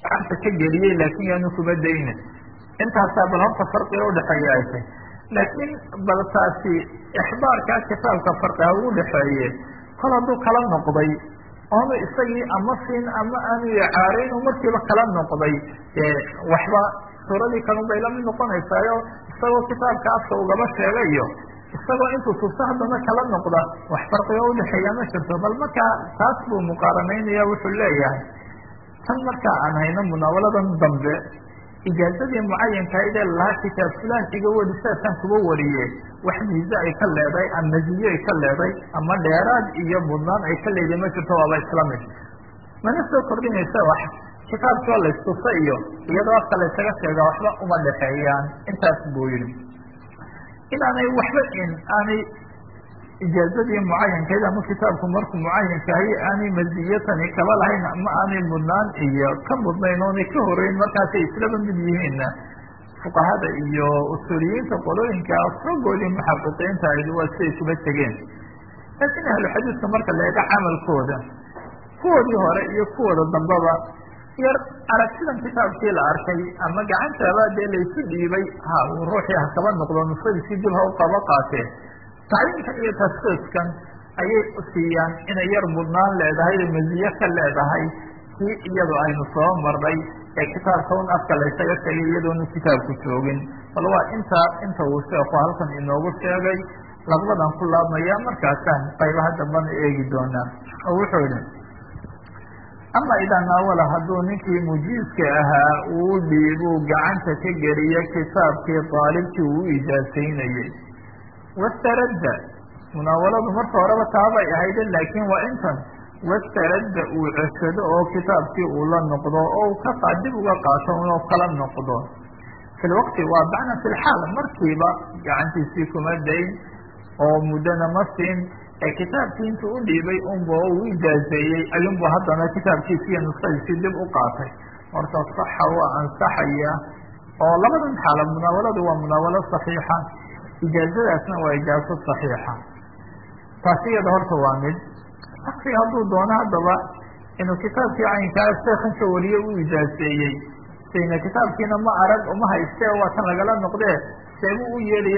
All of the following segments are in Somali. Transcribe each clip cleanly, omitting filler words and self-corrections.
gacanta ka geliyey laakin yaanu kuba daynin intaasaa bal horta farqiga udhexeeya ay tay laakiin bal taasi ixbaarkaa kitaabka farqiga ugu dhexeeye kol hadduu kala noqday oonu isagii ama siin ama aanu icaarayn markiiba kala noqday waxba suuradii kalun bay lamid noqonaysaayo isagoo kitaabka afka ugaba sheegayo isagoo intuu tuso haddana kala noqda wax farqiga udhexeeya ma jirto bal markaa taas buu muqaaranaynaya wuxuu leeyahay tan markaa aan hayno munaawaladan dambe ijaazadii mucayankahayd ee lahaa kitaab fulan iga wari saasaan kuba wariye wax miise ay ka leedahay ama maziye ay ka leedahay ama dheeraad iyo mudnaan ay ka leedahay ma jirto waaba isla mid mana soo kordhinaysa wax kitaabkoo laystusa iyo iyadoo afka laysaga sheega waxba uma dhexeeyaan intaas buu yihi inaanay waxba aanay ijaazadii mucayankeed ama kitaabku markuu mucayankahay aanay maziyatani kaba lahayn ama aanay mudnaan iyo ka mudnayn oonay ka horeyn markaasay islaba mid yihiinna fuqahada iyo usuuliyiinta qolooyinka raggoodii muxaqiqiinta ayd waa siday kuba tegeen laakiin ahluxadiiska marka la eego camalkooda kuwoodii hore iyo kuwooda dambaba yar aragtidan kitaabkii la arkay ama gacantaaba dee laysu dhiibay ruuxii ha kaba noqdo nusadiisii dib ha u qaba qaatee tacliimkan iyo tasqiiskan ayay siiyaan inay yar mudnaan leedahay maziye ka leedahay kii iyadu aynu soo marnay ee kitaabka un afka laysaga sheegay iyadoonu kitaabku joogin bal waa inta uu sheeku halkan inoogu sheegay labadadan ku laabmaya markaasaan qaybaha dambana eegi doonaa oo wuxuu yihi ama idaa naawala hadduu ninkii mujiizka ahaa uu dhiibuu gacanta ka geliyo kitaabkii daalibkii uu ijaasaynayey wastaradda munaawaladu marka horeba taabay ahayde laakiin waa intan wastaradda uu ceshado oo kitaabkii uu la noqdo oo dib uga qaato inuu kala noqdo fi lwaqti waa bacna fi lxaal markiiba gacantiisii kuma dayn oo muddana ma siin ee kitaabkii intuu u dhiibay unba uu ijaazeeyey ayunbu haddana kitaabkiisiiyo nusadiisii dib u qaatay horta saxa waa ansaxaya oo labadan xaala munaawaladu waa munaawalo saxiixa ijaazadaasna waa ijaazo saxiixa taasi iyada horta waa mid shaksi hadduu doono haddaba inuu kitaabkii caynkaa sheekan ka wariye u ijaazeeyey sayna kitaabkiina ma arag uma hayste waa tan lagala noqdee seebuu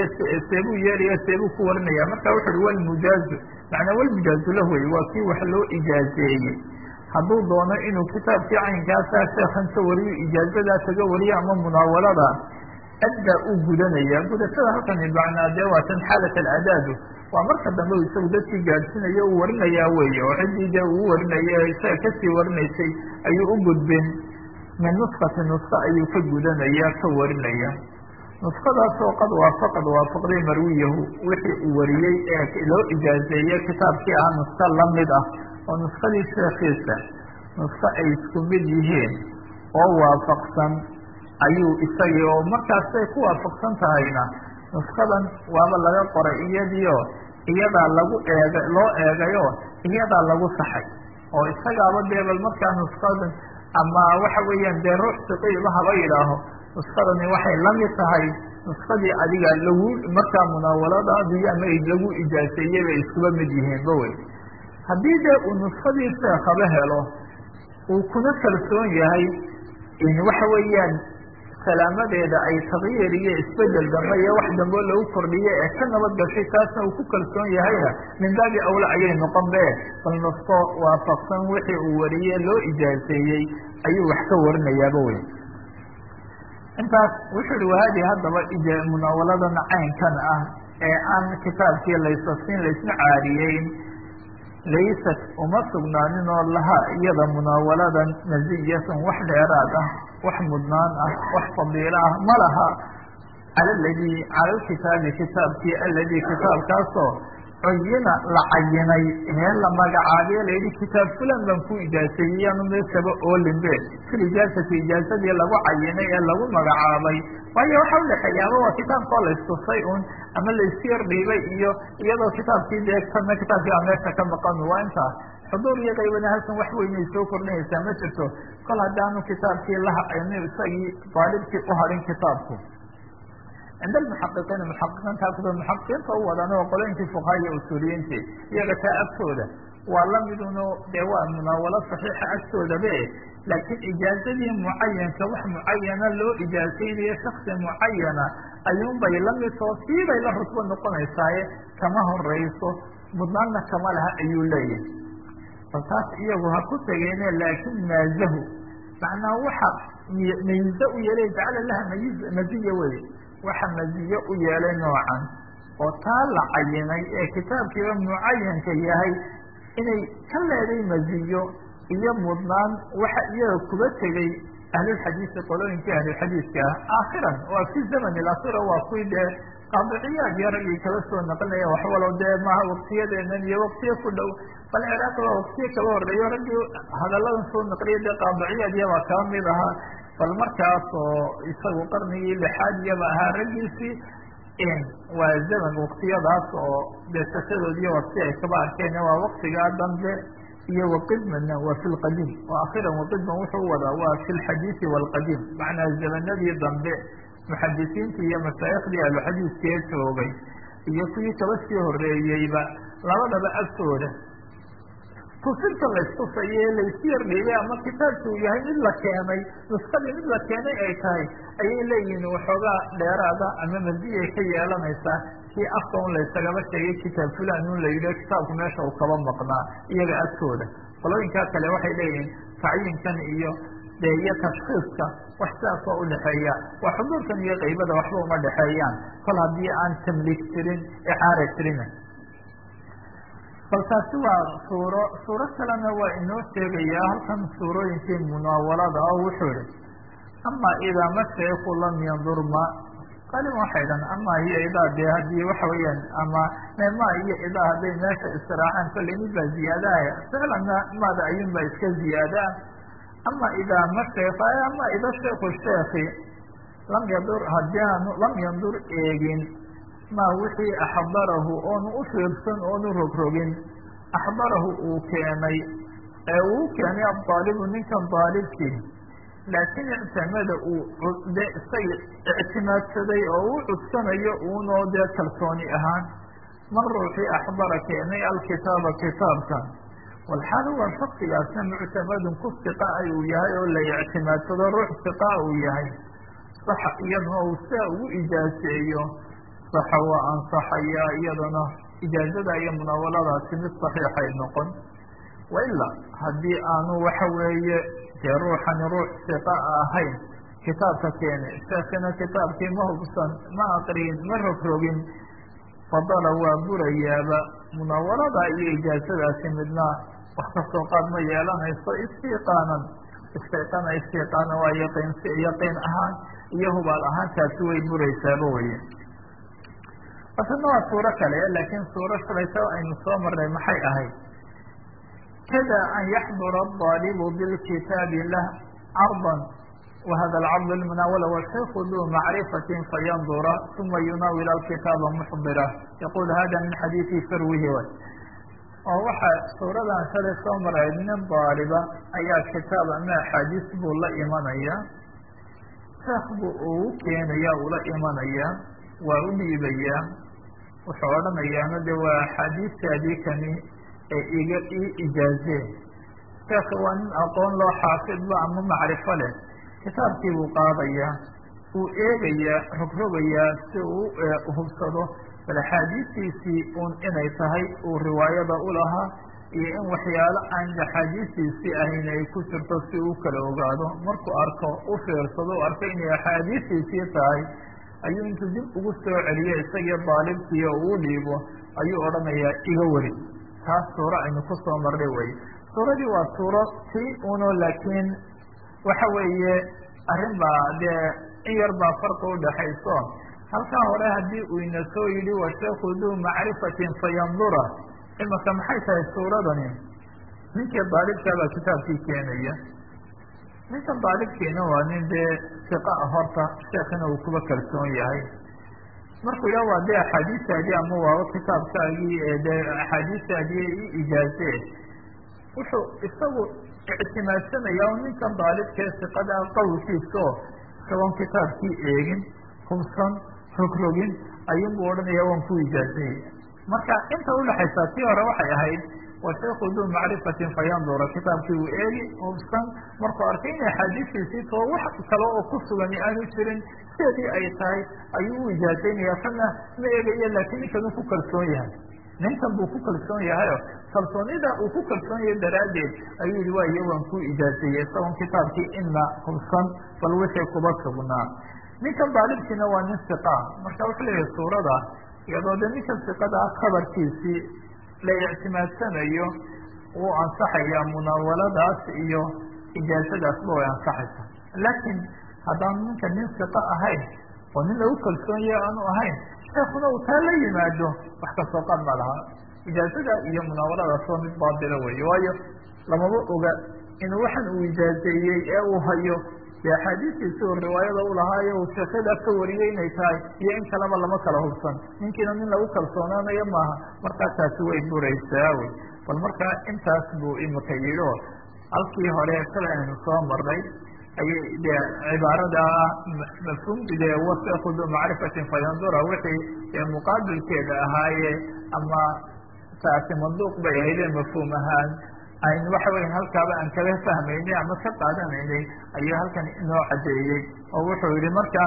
yeelaya seebuu ku warinaya marka wuxu uhi walmujaazu macnaa walmujaazu lah wey waa kii wax loo ijaazeeyey hadduu doono inuu kitaabkii caynkaasa sheekan ka wariyo ijaazadaa kaga wariyo ama munaawalada addaa uu gudanaya gudashada halkani macnaa dee waa tan xaalat aladaadu waa marka dambe isagu dadkii gaadhsiinayo uu warinayaa weeye oo ciddii dee uu warinaya isaga kasii warinaysay ayuu u gudbin min nuskati nuska ayuu ka gudanaya ka warinaya nuskadaasoo qad waafaqday marwiyahu wixii uu wariyey ee loo ijaazeeyey kitaabkii ahaa nuska lamid ah oo nuskadii sheekiisa nuska ay isku mid yihiin oo waafaqsan ayuu isagii oo markaasay ku waafaqsan tahayna nuskadan waaba laga qoray iyadiio iyadaa lagu loo eegayo iyadaa lagu saxay oo isagaaba dee bal markaa nuskadan ama waxa weeyaan dee ruux siqiiba haba yidhaaho nuskadani waxay lamid tahay nuskadii adiga lagu markaa munaawaladaadii ama lagu ijaaseeyey bay iskuba mid yihiinba wey haddii dee uu nuskadii sheekaba helo uu kuna kalsoon yahay waxa weeyaan salaamadeeda ay takyiir iyo isbedel dambe iyo wax dambe lagu kordhiye ee ka nabad gashay taasna uu ku kalsoon yahayna min baabi awla ayay noqon be bal nusko waafaqsan wixii uu wariye loo ijaaseeyey ayuu wax ka warinayaaba wey intaas wuxuu hi wahadi haddaba munaawaladan caynkan ah ee aan kitaabkii laysasin laysna caariyeyn laysat uma sugnaanin oo laha iyada munaawaladan maziyatan wax dheeraad ah wax mudnaan ah wax fadiilo ah ma laha cala alkitaabi kitaabkii aladi kitaabkaasoo cuyina la cayinay ee la magacaabiye layidhi kitaab fulan baan ku ijaaseeyey yaanu meeshaba oolinbe fil ijaazati ijaazadii lagu cayinay ee lagu magacaabay waayo waxa udhexeeya ama waa kitaabkoo laystusay un ama laysu yar dhiibay iyo iyadoo kitaabkii dee kana kitaabkii a meesha ka maqan waa intaas xuduur iyo qaybana halkan wax weynay soo kordhinaysaa ma jirto kol haddaanu kitaabkii lahaayni isagii daalibkii u harin kitaabku cinda almuxaqiqiina muxaqiqiinta agtooda muxaqiqiinta u wadan oo qolooyinkii fuqaha iyo usuuliyiintii iyaga taa agtooda waa lamiduno dee waa munaawalo saxiixa agtoodabe laakiin ijaazadii mucayanka wax mucayana loo ijaazaynayo shaksi mucayana ayuunbay lamid oo siibay la rutbo noqonaysaaye kama horeyso mudnaanna kama laha ayuu leeyahay. bal taas iyagu ha ku tegeene laakin maazahu macnaa waxa mayze u yeelay jacala laha maziya wey, waxa maziye u yeelay noocan oo taa la cayinay ee kitaabkiiba mucayanka yahay inay ka leeday maziyo iyo mudnaan waxa iyaga kuba tegey ahlulxadiisi qolooyinkii ahlulxadiiska ah aakhiran waa fi zaman ilakhira waa kuwii dee qaadiciyaad iyo raggii kala soo naqlinaya wax walow dee maaha waktiyadeenan iyo waktiyo ku dhow bal ciraaq waa waktiyo kaba horeeyo raggii hadalladan soo naqliya dee qaadiciyaad iyabaa kaba mid ahaa, bal markaas oo isagu qarnigii lixaad iyaba ahaa raggiisii waa zaman waktiyadaas oo dee sasadoodiiy wakti ay kaba arkeen waa waktigaa dambe iyo waqidmana waa fi lqadiim oo akhiran waqidman wuxuu wadaa waa fi lxadiisi waalqadiim macnaa zamanadii dambe muxadisiintii iyo mashaayikhdii ahluxadiiskee joogay iyo kuwii kaba sii horeeyeyba labadaba agtooda tusinta laystusayee laysu yardhiibay ama kitaabkuu yahay mid la keenay nuskadii mid la keenay ay tahay ayay leeyihiin waxoogaa dheeraada ama maziyay ka yeelanaysaa kii afka un laysagaba sheegay kitaab fulan un la yidhi kitaabku meesha uu kaba maqnaa iyaga agtooda. qolooyinkaa kale waxay leeyihiin tacyinkan iyo dee iyo tashkiiska wax sidaas oo udhexeeya waa xuduurkan iyo qaybada waxba uma dhexeeyaan kol haddii aan tamliig jirin icaara jirina. bal taasi waa suuro kalena waa inoo sheegayaa halkan suurooyinkii munaawalada oo wuxuu ihi ama idaa ma shayku lam yandur ma qalin waxay dhan ama hiyo idaa dee haddii waxa weeyaan ama ma iyo idaa hadday meesha istiraacaan kolley mid baa ziyaadaha ficlanna maada ayuun baa iska ziyaadaa. ama idaa ma shayk ama ida shayku sheeki lam yandur haddii aanu lam yandur eegin ma wixii axdarahu oonu u fiirsan oonu rogrogin axdarahu uu keenay ee uu keenay adaalibu ninkan daalibkii laakiin ictimada uu de isaga ictimaadsaday oo uu cudsanayo uunoo dee kalsooni ahaan man ruuxii axdara keenay alkitaaba kitaabkan walxaal huwa shaksigaasna muctamadun ku siqa ay uu yahay oo la ictimaadsado ruux siqa uu yahay saxa iyaduna uu sidaa ugu ijaaseeyo saxa waa ansaxaya iyadana ijaazada iyo munaawaladaasi mid saxiixay noqon. waila haddii aanu waxa weeye dee ruuxani ruux siqa ahayn kitaabka keene sheekina kitaabkii ma hubsan ma aqriin ma rogrogin fadala waa burayaaba munaawalada iyo ijaazadaasi midna wax kastoo qaad ma yeelanayso istiqaana waa yaqiin ahaan iyo hubaal ahaan taasi way buraysaaba weye. basna waa suuro kale laakiin suuro shalayta aynu soo marnay maxay ahayd kada an yaxdura الطaalibu bilkitaabi lah carضa wahada alcarض lmunaawala washayku duu macrifati fayandura uma yunaawil alkitaaba muxdira yaqul hada min xadiidi farwihi oo waxaa suuradan shalay soo maray nin daaliba ayaa kitaab ama axaadiis buu la imanaya sheekh buu ugu keenaya ula imanaya waa u dhiibaya wuxuu odhanayaana de waa axaadiistaadii kani ee iga ii ijaazee sheekha waa nin aqoon loo xaafidba ama macrifo leh kitaabkii buu qaadaya uu eegayaa rogrogayaa si uu hubsado bal axaadiistiisii un inay tahay uu riwaayada ulahaa iyo in waxyaalo aan axaadiistiisii ahayn ay ku jirto si uu kala ogaado markuu arko u fiirsado u arko inay axaadiistiisii tahay ayuu intuu dib ugu soo celiyo isagii daalibkii oo uu dhiibo ayuu odhanayaa iga wari. taas suuro aynu ku soo marnay weye. suuradii waa suuro tii uno laakiin waxa weeye arrin baa dee in yar baa farqa udhaxayso halkaa hore haddii uu ina soo yidhi washayku duu macrifatin fayandura imaka maxay tahay suuradani ninkii daalibkaabaa kitaabkii keenaya ninkan daalibkiina waa nin dee siqa horta sheekina uu kuba kalsoon yahay markuu yidhaha waa dee axaadiistaadii ama waaba kitaabkaagii ee dee axaadiistaadii i ijaazee wuxuu isagu ictimaadsanaya o ninkan daalibkee siqada qawlkiiso isagoon kitaabkii eegin hubsan rogrogin ayuunbuu odhanaya waan ku ijaazayey. marka inta udhaxaysaa tii hore waxay ahayd washeekhu duu macrifatin fayandura kitaabkii uu eegi hubsan markuu arkay inay axaadiistiisii too wax kale oo ku sugani aanu jirin sideedii ay tahay ayuu u ijaazaynaya kana ma eegayo laakiin ninkan uu ku kalsoon yahay ninkan buu ku kalsoon yahayo kalsoonida uu ku kalsoon yahay daraaddeed ayuu yihi waa iyo waan ku ijaazeeyey isagoon kitaabkii ina hubsan bal wixii kuba sugnaa ninkan daalibkiina waa nin siqa marka wuxuu leeyahay suurada iyadoo de ninkan siqada khabarkiisii la ictimaadsanayo wuu ansaxaya munaawaladaas iyo ijaazadaasba way ansaxaysa laakiin haddaan ninka nin siqa ahayn oo nin lagu kalsoon yahay aanu ahayn sheekuna uu taa la yimaado wax kasoo qaad ma laha ijaazada iyo munaawaladaas waa mid baadila weeye waayo lamaba oga inuu waxan uu ijaazeeyey ee uu hayo dee axaadiistiisi uu riwaayada u lahaayo uu sheekada ka wariyey inay tahay iyo in kaleba lama kala hubsan ninkiina nin lagu kalsoonaanayo maaha markaa taasi way buraysaa wey bal markaa intaas buu imika yidhi oo halkii hore sala aynu soo marnay ayay de cibaarada mafhuumkide wasekudu macrifatin fayandura wixii muqaabilkeeda ahaaye ama taasi manduuq bay ahaydee mafhuum ahaan aynu waxa weya halkaaba aan kaga fahmaynay ama ka qaadanaynay ayuu halkan inoo cadeeyey oo wuxuu yihi marka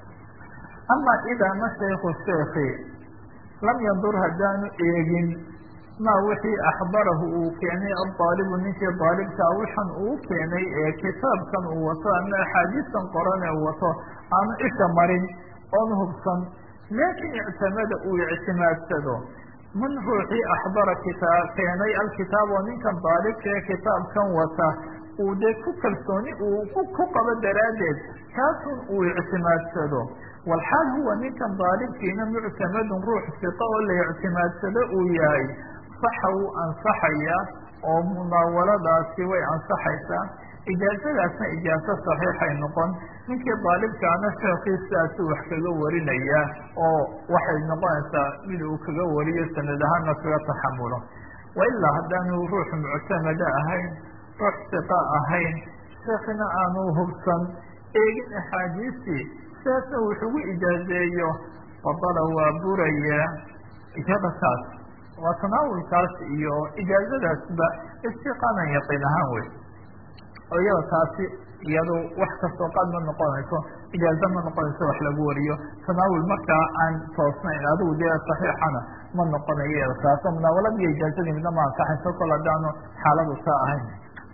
ama idaa ma shayku sheeki lam yandur haddaanu eegin ma wixii axbarahu uu keenay aldaalibu ninkii daalibkaa waxan uu keenay ee kitaabkan uu wato ama axaadiistan qoran ee wato aanu isha marin oon hubsan laakin ictimada uu ictimaadsado man ruuxii axbara keenay alkitaab oo ninkan daalibka ee kitaabkan wata uu dee ku kalsooni uu ku qabo daraaddeed kaasun uu ictimaadsado walxaal huwa ninkan daalibkiina muctamadun ruux siqa oo la ictimaadsado uu yahay saxa wuu ansaxaya oo munaawaladaasi way ansaxaysaa ijaazadaasna ijaazo saxiixay noqon ninkii daalibkaana sheekiisaasi wax kaga warinaya oo waxay noqonaysaa mid uu kaga wariyo sanad ahaana kaga taxamulo wailaa haddaanu ruux muctamada ahayn ruux siqa ahayn sheekina aanu hubsan eegin axaadiistii sidaasna wuxugu ijaazeeyo fadala waa buraya ijaabataas waa tanaawulkaas iyo ijaazadaasba istiqaanan yaqiin ahaan wey oo iyada taasi iyado wax kastoo qaad ma noqonayso ijaaza ma noqonayso wax lagu wariyo tanaawul markaa aan toosnayn adigu dee saxiixana ma noqonayo iyada taas oo munaawalada iyo ijaazadii midna ma ansaxayso kol haddaanu xaaladu taa ahayn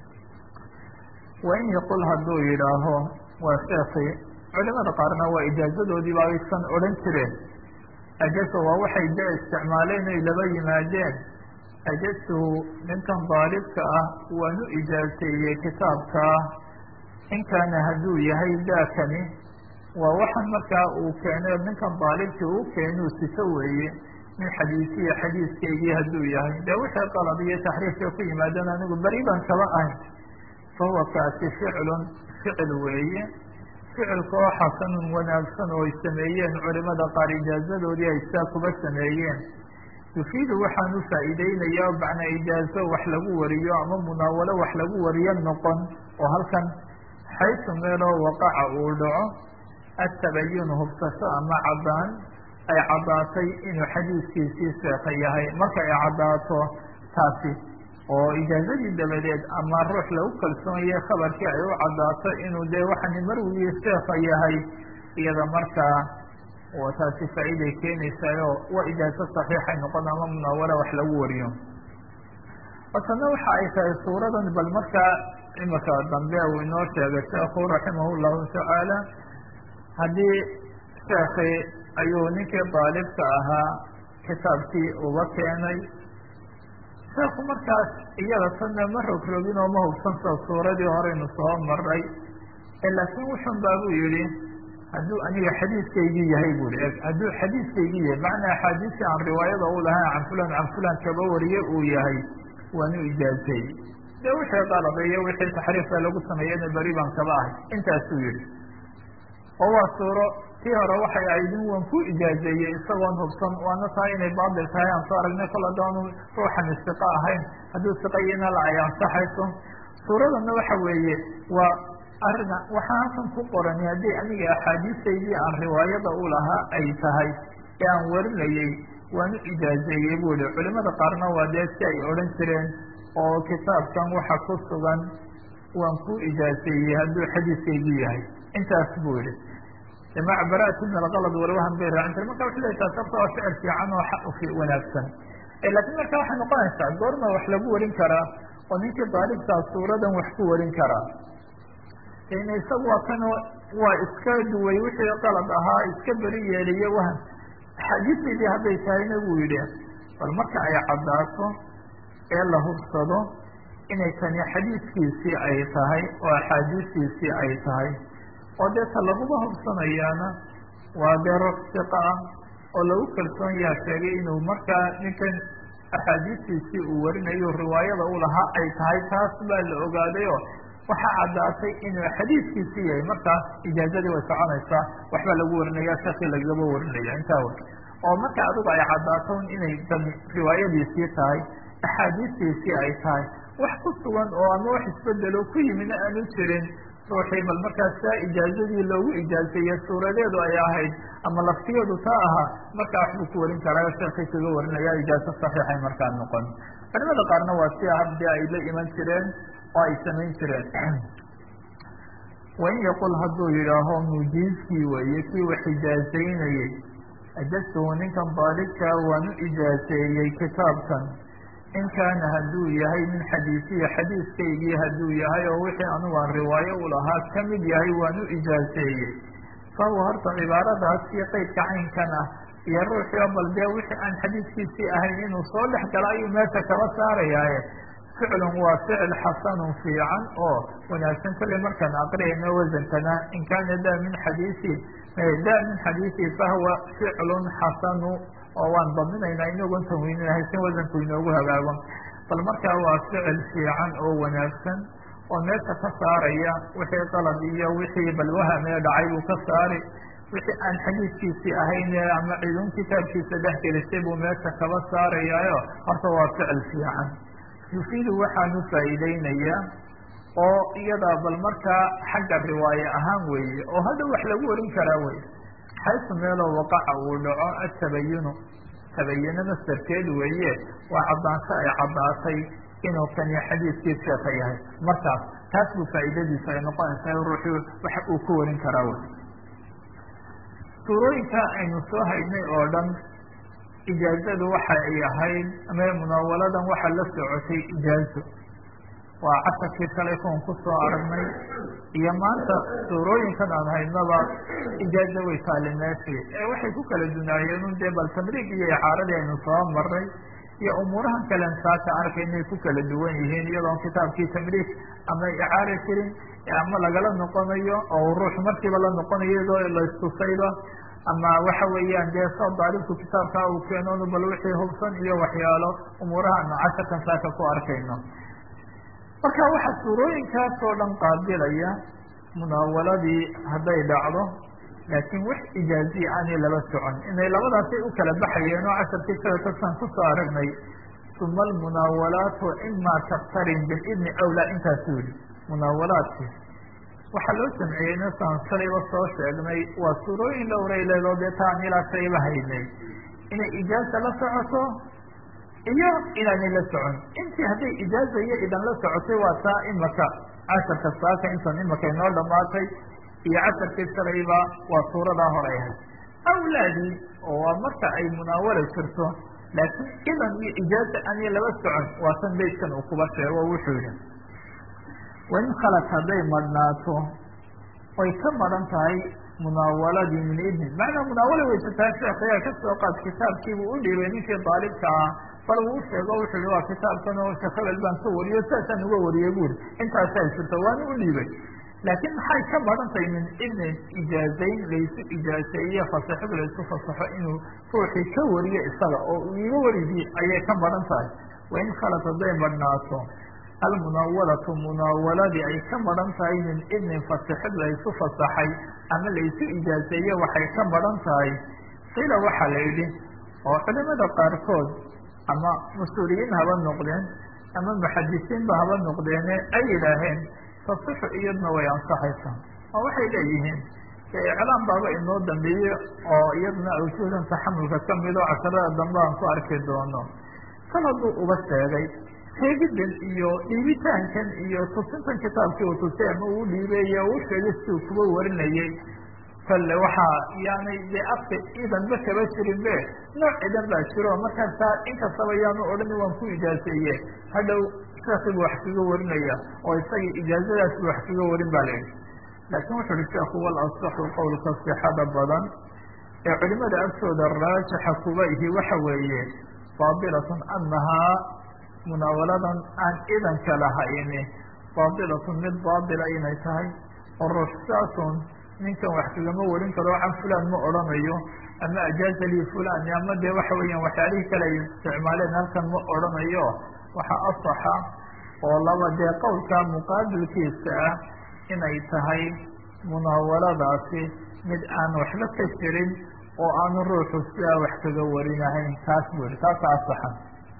wain yaqul hadduu yidhaaho waa sheekii culimada qaarna waa ijaazadoodii ba aysan odhan jireen ajaso waa waxay de isticmaaleen ay laba yimaadeen ajasu ninkan daalibka ah waanu ijaazeeyey kitaabkaa in kaana hadduu yahay daakani waa waxan markaa uu keenay ninkan daalibkii uu keenuu sifo weeye min xadiisiya xadiiskaygii hadduu yahay dee wixii qalad iyo taxriifka ku yimaadeen anigu beri baan kaba ahayn fahuwa kaasi ficlun ficil weeye ficilka oo xasanun wanaagsan oo ay sameeyeen culimada qaar ijaazadoodii ay saa kuba sameeyeen yufiidu waxaan u faa'iideynaya o macnaa ijaazo wax lagu wariyo ama munaawalo wax lagu wariyo noqon oo halkan xaysu meeloo waqaca uu dhaco atabayun hubsasho ama caddaan ay caddaatay inuu xadiiskiisii sheeka yahay marka ay caddaato taasi oo ijaazadii dabadeed ama ruux lagu kalsoonyahay khabarkii ay u caddaato inuu dee waxani marwigii sheeka yahay iyada markaa oo taasi faa'iiday keenaysayo waa ijaazo saxiixay noqon ama munaawalo wax lagu wariyo basana waxa ay tahay suuradan bal markaa imika dambe uu inoo sheegay sheekhu raximah llahu tacaala haddii sheekii ayuu ninkii daalibka ahaa kitaabkii uga keenay sheekhu markaas iyada tana ma rogrogin oo ma hubsansa suuradii horeynu soo maray laakiin wuxun baabuu yihi hadduu aniga xadiiskaygii yahay bui hadduu xadiiskaygii yahay macnaa axaadiistii aan riwaayada u lahayn can fulan kaba wariye uu yahay waanu ijaazay dee wixii qalada iyo wixii taxriifka lagu sameeyena beri baan kaba ahay intaasuu yihi oo waa suuro tii hore waxay aydin waan ku ijaazeeyey isagoon hubsan waana tahay inay baatil tahay aan soo aragnay kol haddaanu ruuxan istiqa ahayn hadduu istiqayina la ay ansaxayso suuradana waxa weeye waa arina waxaa halkan ku qorani haddii aniga axaadiistaydii aan riwaayada u lahaa ay tahay ee aan warinayey waanu ijaazeeyey buu yihi. culimada qaarna waa dee si ay odhan jireen oo kitaabkan waxa ku sugan waan ku ijaazeeyey hadduu xadiiskaygu yahay intaas buu yihi. jamaaca baraat min alkalad walwahan bay raacin jire. marka wuxuu leey taas horta waa ficil fiican oo wanaagsan. laakiin marka waxay noqonaysaa goorma wax lagu warin karaa oo ninkii daalibkaa suuradan wax ku warin karaa. isagu waa kan waa iska duway wixii qalad ahaa iska beri yeeliye wahan axaadiisteedii hadday tahayna buu yidhi bal marka ay caddaato ee la hubsado inay tani xadiiskiisii ay tahay oo axaadiistiisii ay tahay oo dee ta laguba hubsanayaana waa dee rag siqa ah oo lagu kalsoon yaha sheegay inuu markaa ninkan axaadiistiisii uu warinayo riwaayada u lahaa ay tahay taas baa la ogaaday oo waxaa caddaatay inuu xadiiskiisii yahay. markaas ijaazadii way soconaysaa waxbaa lagu warinaya shaki lagaba warinaya intaa wer oo marka adigu ay caddaato inay riwaayadiisii tahay axaadiistiisii ay tahay wax ku sugan oo ama wax isbedelo ku yimina aanu jirin ruuxii bal markaas saa ijaazadii loogu ijaazeeye suuradeedu ay ahayd ama laftigeedu taa ahaa markaa waxbuu ku warin karaa shaki kaga warinaya ijaazo saxiixay markaa noqon. culimada qaarna waa si hadii ay la iman jireen oo ay samayn jireen. wain yaqul hadduu yidhaaho mujiizkii weeye kii wax ijaazaynayey ajaztuhu ninkan daalibkaa waanu ijaazeeyey kitaabkan in kaana hadduu yahay min xadiisiya xadiiskaygii hadduu yahay oo wixii anugu aan riwaayo u lahaa ka mid yahay waanu ijaazeeyey. fahuwa horta cibaaradaas iyo qeydka caynkan ah iyo ruuxii oo bal dee wixii aan xadiiskiisii ahayn inuu soo dhex gala ayuu meesha kaba saarayaaye ficlun waa ficil xasanun fiican oo wanaagsan. kolley markaan aqriyayno wasankana in kaana da min xadiisi fahuwa ficlun xasanu oo waan daminaynaa inagoon tanwiininahay si wasanku inoogu hagaago. bal markaa waa ficil fiican oo wanaagsan oo meesha ka saaraya wixii qalad iyo wixii bal wahamee dhacay buu ka saari wixii aan xadiiskiisii ahayn ama cidun kitaabkiisa dhex gelisay buu meesha kaba saarayaayo horta waa ficil fiican. yufiidu waxaanu faa'iideynayaa oo iyadaa bal markaa xagga riwaaye ahaan weeye oo hadda wax lagu warin karaa weye xaysu meeloo waqaca uu dhaco atabayunu tabayino masdarkeed weeye waa caddaansho ay caddaatay inuu kani xadiiskii sheeka yahay. markaas taas buu faa'iidadiisa ay noqonaysaa ruuxii waxa uu ku warin karaa wey. suurooyinka aynu soo haynay oo dhan ijaazadu waxa ay ahayd ama munaawaladan waxa la socotay ijaazo waa casharkii kale kuwan kusoo aragnay iyo maanta suurooyinkan aan haynaba ijaazo way taali meeshii waxay ku kala dunaayeen un dee bal tamriig iyo icaaradii aynu soo maray iyo umuurahan kalen saaka arkay inay ku kala duwan yihiin iyadoon kitaabkii tamriig ama icaara jirin ama lagala noqonayo oo ruux markiiba la noqonayo iyadoo la istusayba ama waxa weeyaan dee soo daalibku kitaabkaa uu keenoonu bal wixii hubsan iyo waxyaalo umuuraha anu casharkan saaka ku arkayno. marka waxaa suurooyinkaas oo dhan qaabilaya munaawaladii hadday dhacdo laakiin wax ijaaziya aanay laba socon inay labadaasay u kala baxayeen oo casharkii kaletasan kusoo aragnay uma almunaawalaatu ima taktarin bilidni awlaa intaasuu yihi. munaawalaadkii waxaa loo samceeyey nasaan shalayba soo sheegnay waa suurooyin dhowray leedoo dee taan ilaa shayba haynay inay ijaaza la socoto iyo inaanay la socon. intii hadday ijaaza iyo idan la socotay waa taa imaka casharka saaka intan imaka inoo dhamaatay iyo casharkii shalayba waa suuradaa hor ay ahayd. awlaadii oo waa marka ay munaawala jirto laakiin idan iyo ijaaza aanay laba socon waa tan beydkan uu kuba sheego wuxuu yihi wain khalad hadday madhnaato way ka maran tahay munaawaladii min idnin macnaa munaawala way jirtaa sheekaya kasoo qaad kitaabkiibuu u dhiibay ninkii daalibka ah bal uu sheego wuxuu yihi waa kitaabkan oo sheekh hebel baan ka wariyo saasaan uga wariyey buuri intaasay jirto waana u dhiibay laakiin maxay ka maran tahay min idnin ijaazayn laysu ijaazeeye fasaxid laysu fasaxo inuu ruuxii ka wariyo isaga oo uu iga warigii ayay ka maran tahay. wain khalad hadday madhnaato almunaawalatu munaawaladii ay ka maran tahay min idnin fasaxid laysu fasaxay ama laysu ijaazeeye waxay ka maran tahay sila waxaa la yidhi oo culimada qaarkood ama mas-uuliyiin haba noqdeen ama muxadisiinba haba noqdeene ay yidhaaheen tasixu iyadna way ansaxaysaa oo waxay leeyihiin iclaam baaba inoo dambeeye oo iyaduna awjuudan taxamulka kamid oo casharada dambe aan ku arki doono. kan hadduu uba sheegay sheegidan iyo dhiibitaankan iyo tusintan kitaabkii uu tusay ama uu dhiibay uu sheegay siduu kuba warinayay kale waxaa yani dee afka idanba kaba jirin be nooc cidan baa jiro markaasaa inkastaba yaanu odhan waan ku ijaaseeye hadhow sheekii buu wax kaga warinaya oo isagii ijaazadaas buu wax kaga warin ba layihi. laakin wuxu uhi sheekhu wal asaxu qowlka sixada badan ee culimada agtooda raajixa kuba ihi waxa weeye baadilatun anahaa munaawaladan aan idanka lahayni baadilatun mid baadila inay tahay oo rushsaatun ninkan wax kagama warin karo can fulan ma odhanayo ama ajaaza li fulan ama dee waxa weeyaan waxyaalihii kale ay isticmaaleen halkan ma odhanayo. waxa asaxa oo laba dee qowlka muqaabilkiisa ah inay tahay munaawaladaasi mid aan waxba ka jirin oo aanu ruuxu sidaa wax kaga warinahayn taas buu yihi taasa asaxan.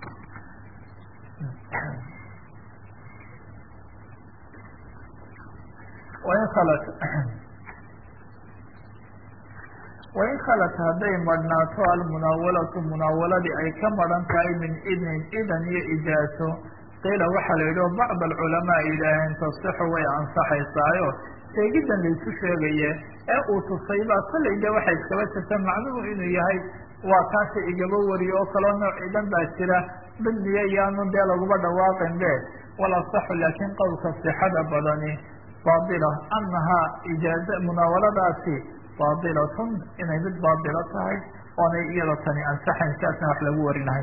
wain khalat hadday madhnaato almunaawalatu munaawaladii ay ka madhan tahay min idnin idan iyo ijaaso qiila waxaa la yidhi o bacd alculamaa yidhaaheen tasixu way ansaxaysaayo sheegidan laysu sheegaye ee uu tusay baa kollay de waxay iskaba jirta macnuhu inuu yahay waa kaasa igaba wariyo oo kaloo nooc idan baa jira bidniya iyaanu dee laguma dhawaaqin be wal asaxu laakiin qowlka sixada badani baadila anahaa ijaaza munaawaladaasi baadilatun inay mid baadilo tahay oonay iyada tani ansaxayn siaasna wax lagu warinahayn.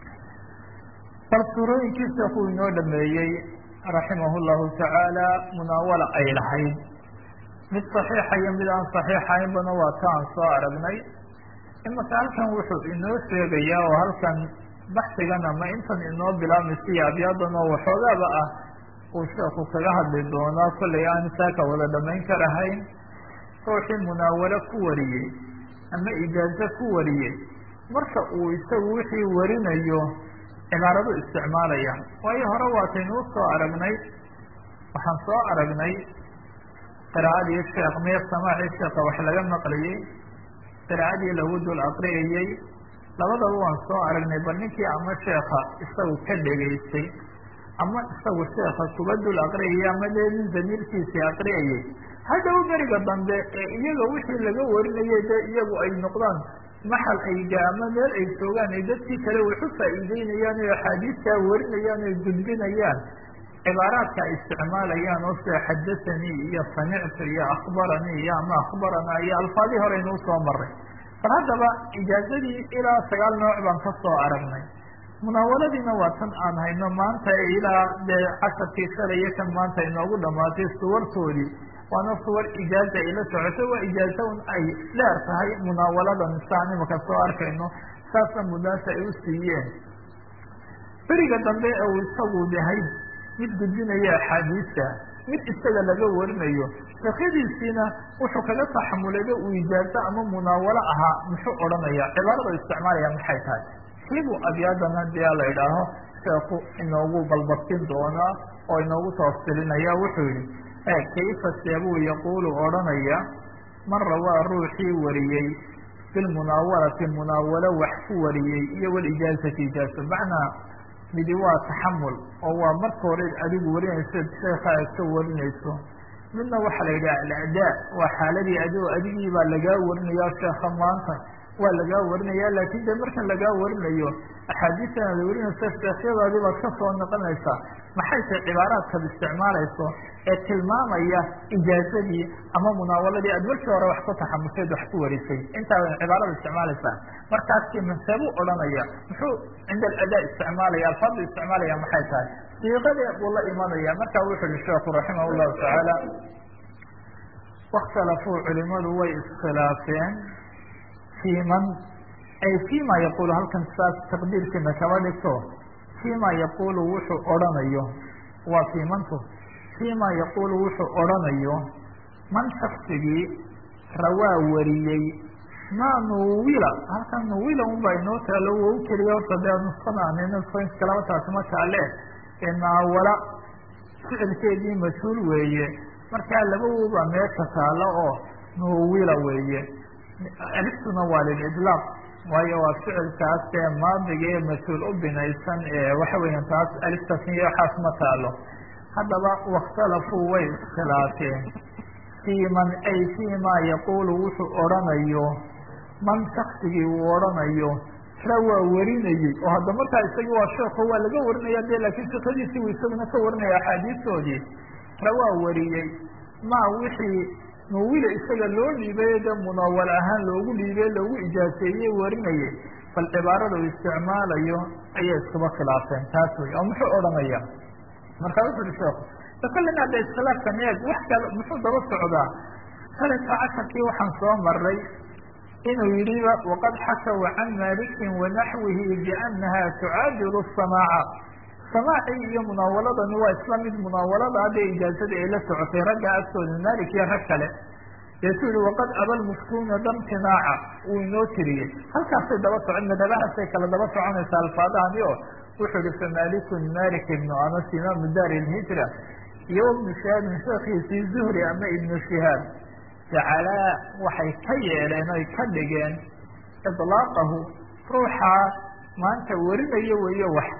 bal suurooyinkiisa kuu inoo dhameeyey raximah llahu tacaala munaawala ay lahayd mid saxiixa iyo mid aan saxiixaynbana waa ta aan soo aragnay. imaka halkan wuxuu inoo sheegayaa oo halkan baxsigan ama intan inoo bilaabmaysiyo abyadan oo waxoogaaba ah uu sheeku kaga hadli doonaa kollay aan saaka wada dhamayn karahayn. ruuxii munaawalo ku wariyey ama ijaazo ku wariyey marka uu isagu wixii warinayo cibaaradu isticmaalaya waayo hore waataynuu soo aragnay waxaan soo aragnay qiraa'adii sheekh meer samaacii sheeka wax laga maqlayey qiraa'adii lagu dul aqriyayey labadaba waan soo aragnay bal ninkii ama sheeka isagu ka dhegaystay ama isagu sheeka kuba dul aqriyayay ama dee nin damiirkiisii aqriyayey hadhow beriga dambe ee iyaga wixii laga warinayay dee iyagu ay noqdaan maxal ay ama meel ay joogaan ay dadkii kale wax u faa'iideynayaan oo axaadiistaa warinayaan oy gudbinayaan cibaaraadka ay isticmaalayaan oo sida xadahanii iyo samictu iyo akhbaranii iyo ama akhbaranaa iyo alfaadii hore inuu soo maray. bal haddaba ijaazadii ilaa 9 nooc baan ka soo aragnay. munaawaladiina waa tan aan hayno maanta ilaa dee casharkii shalay iyo kan maanta inoogu dhamaatay suwartoodii waana suwar ijaaza ay la socoto waa ijaaza un ay dheer tahay munaawaladan saan imaka soo arkayno saasna mudaasa ay u siiyeen. beriga dambe ee uu isagu yahay mid gudbinaya axaadiista mid isaga laga warinayo shaqadiisiina wuxuu kaga taxamulayba uu ijaazo ama munaawalo ahaa muxuu odhanaya cibaarada isticmaalaya maxay tahay kiibuu abyaadana dee la idhaaho sheeku inoogu balbadsin doonaa oo inoogu tafsirinaya. wuxuu yihi kayfa seebuu yaquulu odhanaya man rawaa ruuxii wariyey bilmunaawalati munaawalo wax ku wariyey iyo walijaazati ijaazo macnaa midi waa taxamul oo waa marka hore adigu warinayso sheeka aad ka warinayso. midna waxaa la yidhaha aladaa waa xaaladii adigii baa lagaa warinaya sheeka maanta waa lagaa warinaya laakin de markan lagaa warinayo axaadiistan aad warinayso sheekhyadaadii baad ka soo noqonaysaa maxay tahay cibaaraadkaad isticmaalayso ee tilmaamaya ijaazadii ama munaawaladii aad markii hore wax ku taxamuseed wax ku warisay intaa cibaarada isticmaalaysaa. markaasi maseebuu odhanaya muxuu cinda aladaa isticmaalaya alfaadu isticmaalaya maxay tahay siiqadee buu la imanaya. markaa wuxu uhi sheeku raximah llahu tacaala wakhtalafuu culimadu way iskhilaafeen fii man ay fima yaqulu halkan saas taqdiirkiina kaba dhigto fima yaqulu wuxuu odhanayo waa fiimantu fima yaqulu wuxuu odhanayo man shaksigii rawaa wariyey maa nuwila halkan nuwila unbaa inoo taalo wow keliya horta dee nusqanankalaba taasi ma taale ee naawala ficilkeedii mas-uul weeye markaa laba wowbaa meesha taalo oo nuwila weeye aliftuna waa lilidlaaq waayo waa ficilkaas ee maadiga ee mas-uul u binaysan waxa weeyaan taas aliftasniya waxaas ma taalo haddaba wakhtalafuu way iskhilaafeen fii man ay fii ma yaquulu wuxuu odhanayo man shaksigii uu odhanayo rawaa warinayey oo hadda markaa isagii waa sheeko waa laga warinaya de laakiin shekadiisii uu isaguna ka warinaya axaadiistoodii rawaa wariyey ma wixii nuwila isaga loo dhiibay de munaawal ahaan loogu dhiibay loogu ijaaseeyey warinayey bal cibaarada uu isticmaalayo ayay iskuba khilaafeen taas wey oo muxuu odhanaya markaa wuxu uhi sheeku dakalina hadda iskhilaafkan eeg wax kale muxuu daba socdaa kaleta casharkii waxaan soo maray inuu yidhi waqad xakaw can malikin wanaxwihi bianaha tucaadilu samaaca samaacii iyo munaawaladani waa isla mid munaawalada hadda ijaazada ay la socotay ragga agtooda malik iyo rag kale deetuu yihi waqad aba lmuftuuna damtinaaca uu inoo tiriyey halkaasay daba socon madhabahaasay kala daba soconaysa alfaadahani oo wuxuu yihi famalikun malik ibnu anas imaamu daar ilhijra iyo ibnu shihaabin sheekhiisii zuhri ama ibnu shihaab jacalaa waxay ka yeeleen oy ka dhigeen idlaaqahu ruuxa maanta warinayo weeye wax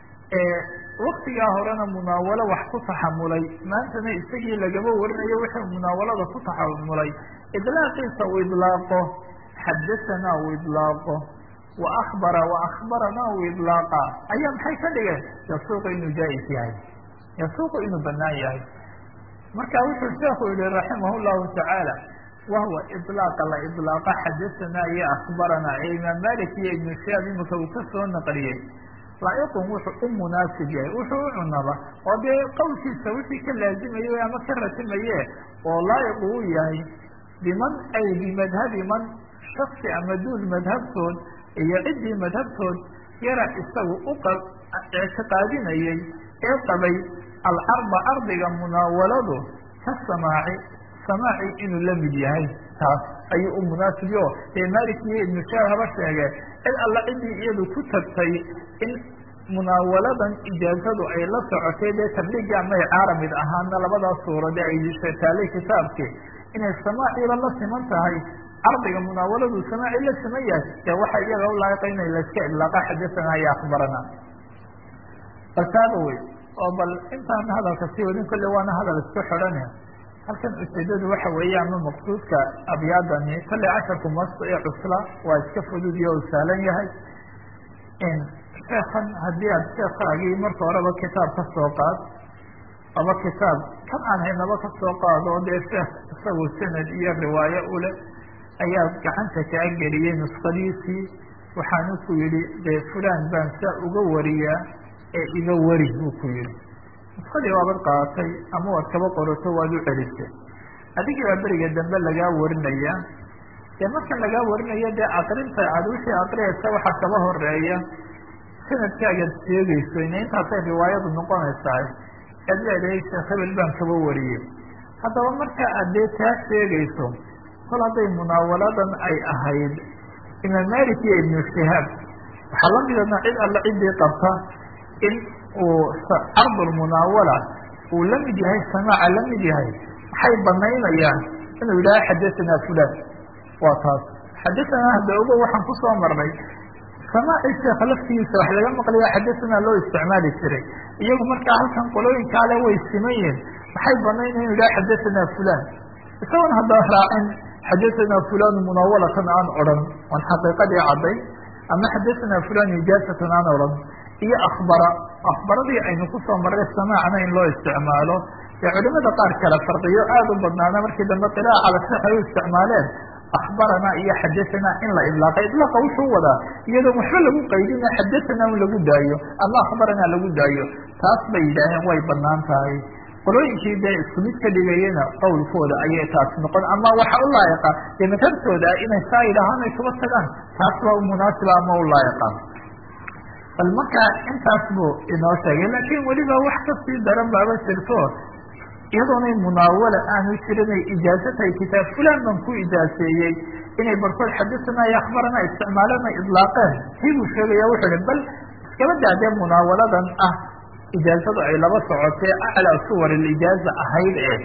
waktigaa horena munaawalo wax ku taxamulay maantana isagii lagaba warinayo wixii munaawalada ku taxamulay idlaaqiisa uu idlaaqo xadasanaa uu idlaaqo waakbara waakbaranaa uu idlaaqa ayaa maxay ka dhigeen yasuuqu inuu jaa-is yahay yasuuqu inuu banaan yahay marka wuxuu sheekhu yihi raximah llahu tacaala wahuwa idlaaqa la idlaaqa xadasanaa iyo akbaranaa ee imaam malik iyo ibnu shihaab imika uu ka soo naqliyey laa'iqun wuxuu u munaasib yahay wuxuu u cunaba oo dee qowlkiisa wixii ka laazimaye ama ka ratimaye oo laa'iqu u yahay biman ay bimadhabi man shaksi ama duul madhabtood iyo ciddii madhabtood yara isagu ictiqaadinayey ee qabay alcarba ardiga munaawaladu ka samaaci inuu la mid yahay taas ayuu u munaasibiyo ee malik iyo ibnu shaab haba sheege cid alla ciddii iyadu ku tagtay in munaawaladan ijaazadu ay la socotay dee tabliigi ama icaara mid ahaana labadaas suurade ay taalay kitaabkii inay samaaciiba la siman tahay ardiga munaawaladu samaaci la siman yahay dee waxa iyaga u laayiqa inay layska idlaaqa xadasanaa iyo akbarana bal taaba wey oo bal intaan hadalka sii wadin kolle waana hadal isku xidhane halkan ujeedadu waxa weeye ama maqsuudka abyaadani kolley casharku masto ee cusla waa iska fudud iyo u sahlan yahay sheekan haddii aad sheekaagii marka horeba kitaab ka soo qaad ama kitaab kan aan haynaba ka soo qaado dee sheekh isagu sanad iyo riwaayo uleh ayaa gacanta kaa geliyey nusqadiisii waxaanu ku yihi dee fulan baan saa uga wariyaa ee iga wari buu ku yihi nusqadii waabad qaadatay ama waad kaba qorato waad u celisay adigii baa beriga dambe lagaa warinaya dee markan lagaa warinayo dee aqrinta aad wixii aqriyaysa waxaa kaba horeeya sanadkaagaad sheegayso ina intaasay riwaayadu noqonaysaa aad leedahay sheekh hebel baan kaba wariyey haddaba marka aad dee taa sheegayso kol hadday munaawaladan ay ahayd imaam malik iyo ibnu shihaab waxaa lamidana cid alla ciddii qabta in uu cardulmunaawala uu la mid yahay samaaca la mid yahay maxay banaynayaan inuu yidhaha xadasanaa fulan waa taas xadasanaa hadda ogo waxaan kusoo marnay samaaci sheekha laftigiisa wax laga maqlaya xadasanaa loo isticmaali jiray iyagu markaa halkan qolooyinkaale way siman yihin maxay banaynaya inu yidhaha xadasanaa fulan isagoon hadda raacin xadasanaa fulan munaawalatan aan odhan oon xaqiiqadii cadday ama xadasanaa fulan ijaasatan aan odhan iyo akbaradii aynu kusoo marray samaacna in loo isticmaalo ee culimada qaar kale farqiyo aada u badnaana markii dambe qiraa'a cala sheekh ay u isticmaaleen akbarana iyo xadasanaa in la idlaaqa idlaaqa wuxuu wadaa iyadoon waxba lagu qaydina xadasanaa in lagu daayo ama akbaranaa lagu daayo taas bay yidhaaheen way banaan tahay qolooyinkii dee isku mid ka dhigayena qowlkooda ayay taas noqon ama waxa u laayiqa dee madhabtooda inay saa yidhaahaan ay kuba tagaan taas waa munaasiba ama u laayiqa bal marka intaas buu inoo sheegay laakiin weliba wax kasii daran baaba jirto iyadoonay munaawala aanu jirinay ijaazo tahay kitaab fulan baan ku ijaaseeyey inay barkood xadasanaa iyo akbarana isticmaalana idlaaqeen kii buu sheegaya wuxuu hi bal iskaba daadee munaawaladan ah ijaazadu ay laba socotee aclaa suwar ilijaaza ahayd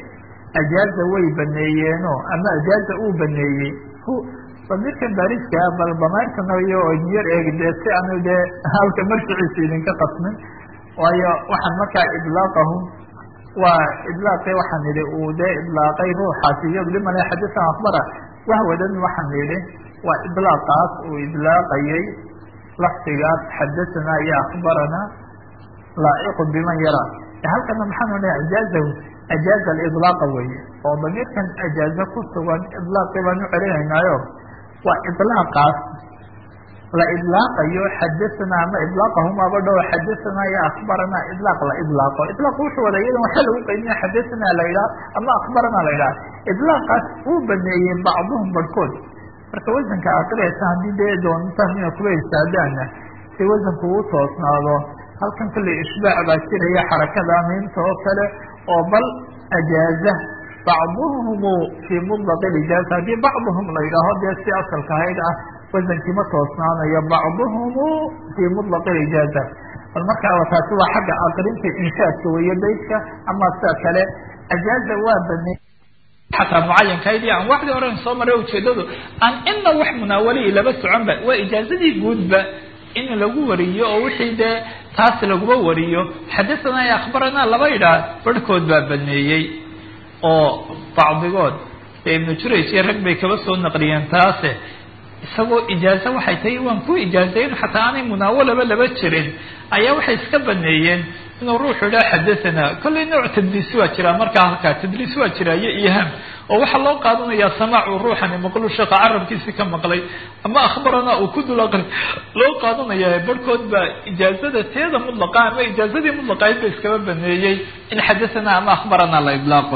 ajaaza way baneeyeeno ama ajaaza uu baneeyey damiirkan baariska bal damayrkanayo oo yar eegi dee si aanu dee halka marjiciisa idinka qasmin waayo waxaan markaa idlaaqahum waa idlaaqii waxaan idhi uu dee idlaaqay ruuxaasi iyado liman xadisan akbara wahwadan waxaan idhi waa idlaaqaas uu idlaaqayay lafdigaas xadasanaa iyo akbarana laa'iqun biman yara halkana maxaanu leha ajaazahu ajaaza alidlaaqa weeye oo damiirkan ajaaza ku sugan idlaaqii baan u celinaynaayo waa idlaaqaas la idlaaqayo xadasanaa ama idlaaqahumaba dhow xadasanaa iyo akbaranaa idlaaq la idlaaqo idlaaq wuxuu wada iyadan waxaa lagu qeydinaya xadasanaa la yidhaha ama akbaranaa la yidhaha idlaaqaas uu baneeyey bacduhum barhkood marka wasanka aqriyaysa haddii dee doontaan ina kuba istaadaana si wasanku uu toosnaado halkan kale ishbaac baa jiraya xarakada miinta oo kale oo bal ajaaza bacduhum fii mutlaq lijaaza haddii bacduhum la yidhaaho dee si asalka ahayd ah wasankii ma toosnaanayo bacduhum fii mutlaq lijaaza bal markaa taasi waa xagga aqrinta inshaadka weeye beydka ama sida kale ajaaza waa baneey xataa mucayankaydii aan waxdii oran soo maray ujeedadu aan ina wax munaawalihii laba soconba waa ijaazadii guudba in lagu wariyo oo wixii dee taas laguba wariyo xadasanaa iyo akhbaranaa laba yidhaah barhkood baa baneeyey oo bacdigood dee ibnu jurayj iyo rag bay kaba soo naqliyeen taase isagoo ijaazo waxay tahay waan ku ijaazayn xataa aanay munaawalaba laba jirin ayaa waxay iska baneeyeen inuu ruuxu idhaha xadasanaa kollay nooc tadliis waa jiraa markaa halkaa tadliis waa jiraa iyo iham oo waxaa loo qaadanayaa samaacu ruuxani maqlu sheeka carabkiisi ka maqlay ama akhbarana uu ku dul aqri loo qaadanaya barhkood baa ijaazada teeda mutlaqa ama ijaazadii mutlaqayd ba iskaba baneeyey in xadasanaa ama akhbarana la idlaaqo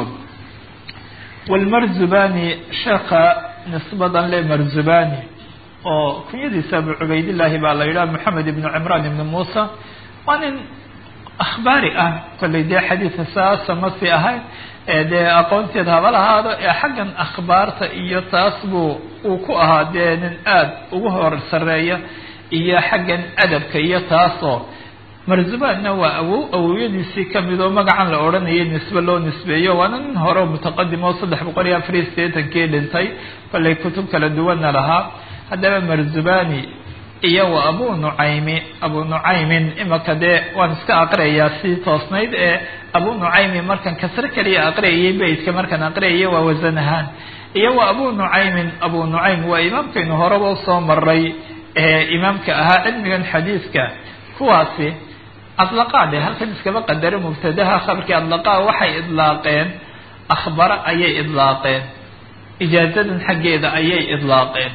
walmarzubani sheeka nisbadan le marzubani oo kunyadiisa abu cubaydillaahi baa la yidhaha moxamed ibnu cimraan ibni muusa waa nin akhbaari ah kollay dee xadiidka saasa ma sii ahayn dee aqoonteed haba lahaado ee xaggan akhbaarta iyo taas buu uu ku ahaa dee nin aada ugu hor sareeya iyo xaggan adabka iyo taasoo marzubaanna waa awowyadiisii kamid oo magacan la odhanayay nisbe loo nisbeeyo waana nin hore oo mutaqadim oo 348 dhintay kollay kutub kala duwanna lahaa haddaba marzubani iyo wa abu nucaymin imaka dee waan iska aqriyayaa si toosnayd ee abu nucaymi markan kasre kaliya aqriyayay beydka markaan aqriyaya waa wasan ahaan iyo wa abu nucaym waa imaamkaynu horeba usoo maray imaamka ahaa cilmigan xadiiska kuwaasi adlaqaade halkan iskaba qadaro mubtadaha khabarkii adlaqaa waxay idlaaqeen akhbara ayay idlaaqeen ijaazadan xaggeeda ayay idlaaqeen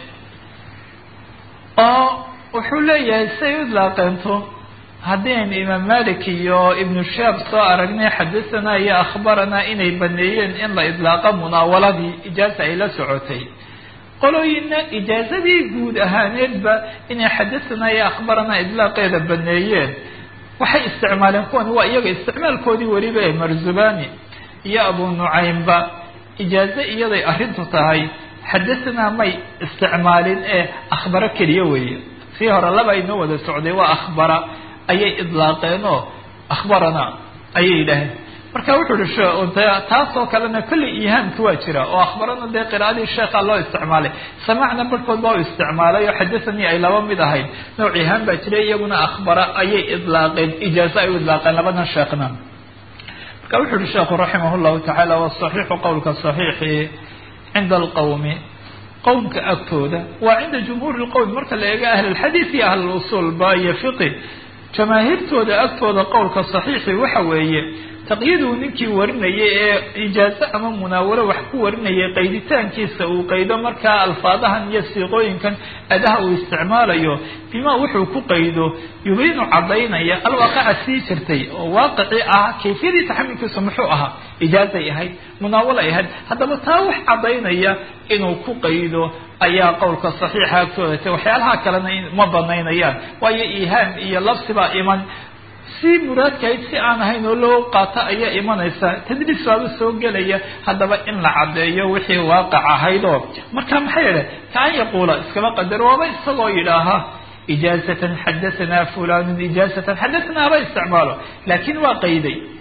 oo wuxuu leeyahay say u idlaaqeento haddii aynu imaam malik iyo ibnu shaab soo aragnay xadasanaa iyo akhbaranaa inay baneeyeen in la idlaaqa munaawaladii ijaaza ay la socotay qolooyina ijaazadii guud ahaaneedba inay xadasanaa iyo akhbaranaa idlaaqeeda baneeyeen waxay isticmaaleen kuwani waa iyaga isticmaalkoodii weliba ee marzubani iyo abu nucaymba ijaazo iyaday arrintu tahay xadasanaa may isticmaalin ee akhbaro keliya weeye sii hore laba inoo wada socday waa akhbara ayay idlaaqeen oo akhbarana ayay yidhaaheen marka wuxuu hi taasoo kalena kollay ihaamka waa jira oo akhbarana dee qiraa'adii sheekha loo isticmaalay samacna barhkood baa u isticmaalay oo xadasanii ay laba mid ahayd nooc ihaam baa jiray iyaguna akhbara ayay idlaaqeen ijaazo ay u idlaaqeen labadan sheekhna marka wuxuu hi sheekhu raximah llahu tacaala wasaxiixu qowlka saxiixi cinda alqawmi qowmka agtooda waa cinda jumhuuri lqowm marka la eego ahl alxadiid iyo ahl lusuul ba iyo fiqi jamaahiirtooda agtooda qowlka saxiixi waxa weeye taqyiiduu ninkii warinayay ee ijaazo ama munaawaro wax ku warinayay qayditaankiisa uu qaydo markaa alfaadahan iyo siiqooyinkan adaha uu isticmaalayo bima wuxuu ku qaydo yubiinu cadaynaya alwaaqica sii jirtay oo waaqicii ah kayfiyadii taxamilkiisu muxuu ahaa ijaazay ahayd munaawalo ay ahayd haddaba taa wax cadaynaya inuu ku qaydo ayaa qowlka saxiixa agtooda ta waxyaalaha kalena ma banaynayaan waayo ihaam iyo labsibaa iman si muraadkahayd si aan ahayn oo loo qaato ayaa imanaysa tadliis baaba soo gelaya haddaba in la caddeeyo wixii waaqic ahayd oo marka maxay idhe kaan yaquula iskaba qadar waaba isagoo yidhaaha ijaazatan xadasanaa fulanun ijaazatan xadasanaa haba isticmaalo laakiin waa qayday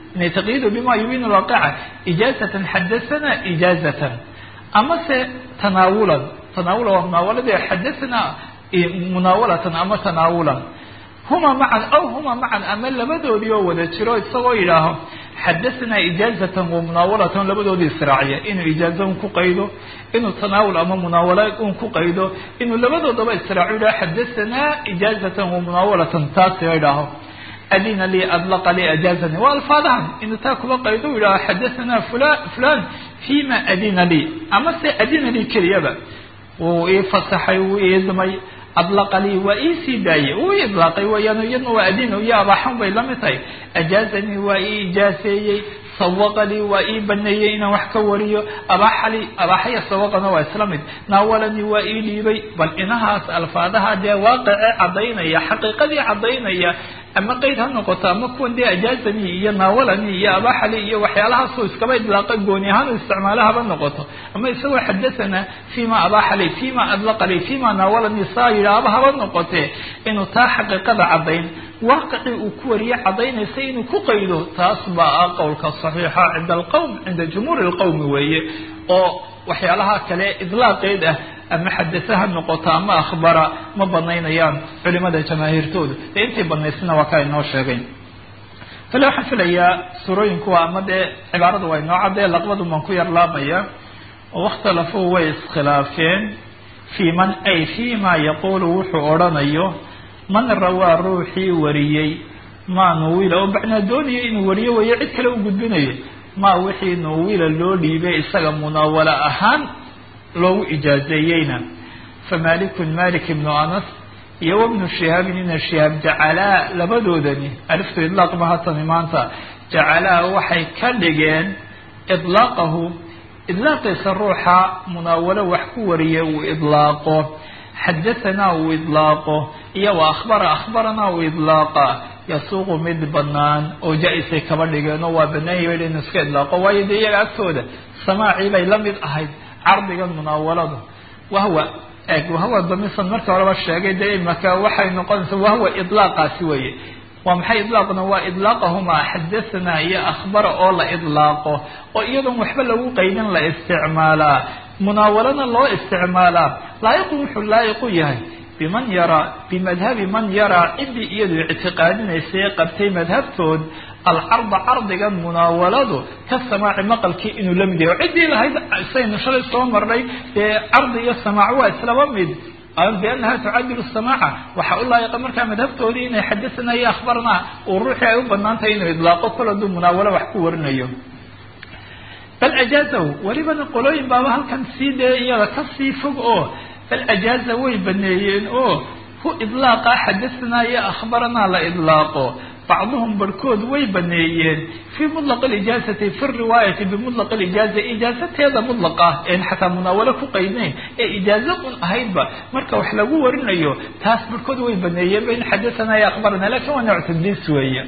inay taqyiidu bima yubiinu lwaaqica ijaazatan xadathana ijaazatan amase tanaawulan tanaawula waa munaawaladii xadathana munaawalatan ama tanaawulan huma macan aw huma macan ama labadoodii oo wada jiro isagoo yidhaaho xadathana ijaazatan wa munaawalatan labadoodii israaciya inuu ijaaza un ku qaydo inuu tanaawul ama munaawala un ku qaydo inuu labadoodaba israaciyo yidhaho xadathana ijaazatan wa munaawalatan taasi yidhaaho adina lii adlaqa lii ajaazani waa alfaadahan inuu taa kuba qaydo u yidhaho xadathana fulan fima adina lii ama se adina lii keliyaba wuu ii fasaxay wuu iidmay adlaqa lii waa ii sii daayey uu idlaaqay wayaan iyadna waa adina iyo abaaxan bay la mid tahay ajaazanii waa ii ijaaseeyey sawaqa lii waa ii baneeyey inaan wax ka wariyo abaaxali abaaxaya sawaqana waa isla mid naawalanii waa ii dhiibay bal inahaas alfaadaha dee waaqicee caddaynaya xaqiiqadii caddaynaya ama qeyd ha noqoto ama kuwan dee ajaazanii iyo naawalanii iyo abaaxali iyo waxyaalahaasoo iskaba idlaaqa gooni ahaan u isticmaalo haba noqoto ama isagoo xadathana fima abaaxali fima adlaqali fima naawalanii saa yidhaahaba haba noqotee inuu taa xaqiiqada caddayn waaqicii uu ku wariye caddaynaysa inuu ku qaydo taas baa ah qowlka saxiixa cinda alqowm cinda jumhuuri lqowmi weeye oo waxyaalaha kale idlaaqeed ah ama xadasa ha noqoto ama akhbara ma banaynayaan culimada jamaahiirtoodu dee intay banaysana waa kaa inoo sheegay kale waxaan filayaa surooyinku waa ama dee cibaarada waa inoo caddee laqbadu maan ku yar laabaya oo wakhtalafuu way iskhilaafeen fii man ay fii ma yaquulu wuxuu odhanayo man rawaa ruuxii wariyey maa nuwila oo bacnaa doonaya inuu wariyo wayo cid kale u gudbinayo maa wixii nuwila loo dhiibay isaga munaawalo ahaan loogu ijaazeeyeyna famalikun malik ibnu anas iyo wabnu shihaabin ina shihaab jacalaa labadoodani aliftu idlaaq mahatani maanta jacalaa waxay ka dhigeen idlaaqahu idlaaqiisa ruuxa munaawalo wax ku wariya uu idlaaqo xadahanaa uu idlaaqo iyo wa akhbaranaa uu idlaaqa yasuuqu mid banaan oo jaa-isay kaba dhigeen oo waa banaanyay bay inu iska idlaaqo waayo dee iyaga agtooda samaacii bay la mid ahayd cardigan munaawaladu wahwa wahwa damisan marka horeba sheegay dee imaka waxay noqonaysaa wahwa idlaaqaasi weeye waa maxay idlaaqna waa idlaaqahumaa xadahanaa iyo akhbara oo la idlaaqo oo iyadoon waxba lagu qaydin la isticmaalaa munaawalana loo isticmaalaa laayiqu wuxuu laayiqu yahay biman yaraa bimadhabi man yaraa ciddii iyadu ictiqaadinaysay qabtay madhabtood alcarda cardigan munaawaladu ka samaaci maqalkii inuu la mid yahay oo ciddii lahayd saynu shalay soo marnay dee cardi iyo samaac waa islaba mid biannaha tucadilu samaaca waxaa u laayiqa markaa madhabtoodii inay xadathana iyo akhbarnaa uu ruuxii ay u banaan tahay inuu idlaaqo kol hadduu munaawalo wax ku warinayo bal ajaazahu welibana qolooyin baaba halkan sii dee iyada kasii fog oo bal ajaaza way baneeyeen oo ku idlaaqa xadathana iyo akhbaranaa la idlaaqo bacduhum barhkood way baneeyeen fii mutlaq alijaazati fi riwaayati bimutlaq alijaaza ijaazateeda mutlaqa een xataa munaawalo ku qaydnayn ee ijaazo un ahaydba marka wax lagu warinayo taas barhkood way baneeyeen bain xadathana iyo akhbarana lakin waa nooc tadliis weeye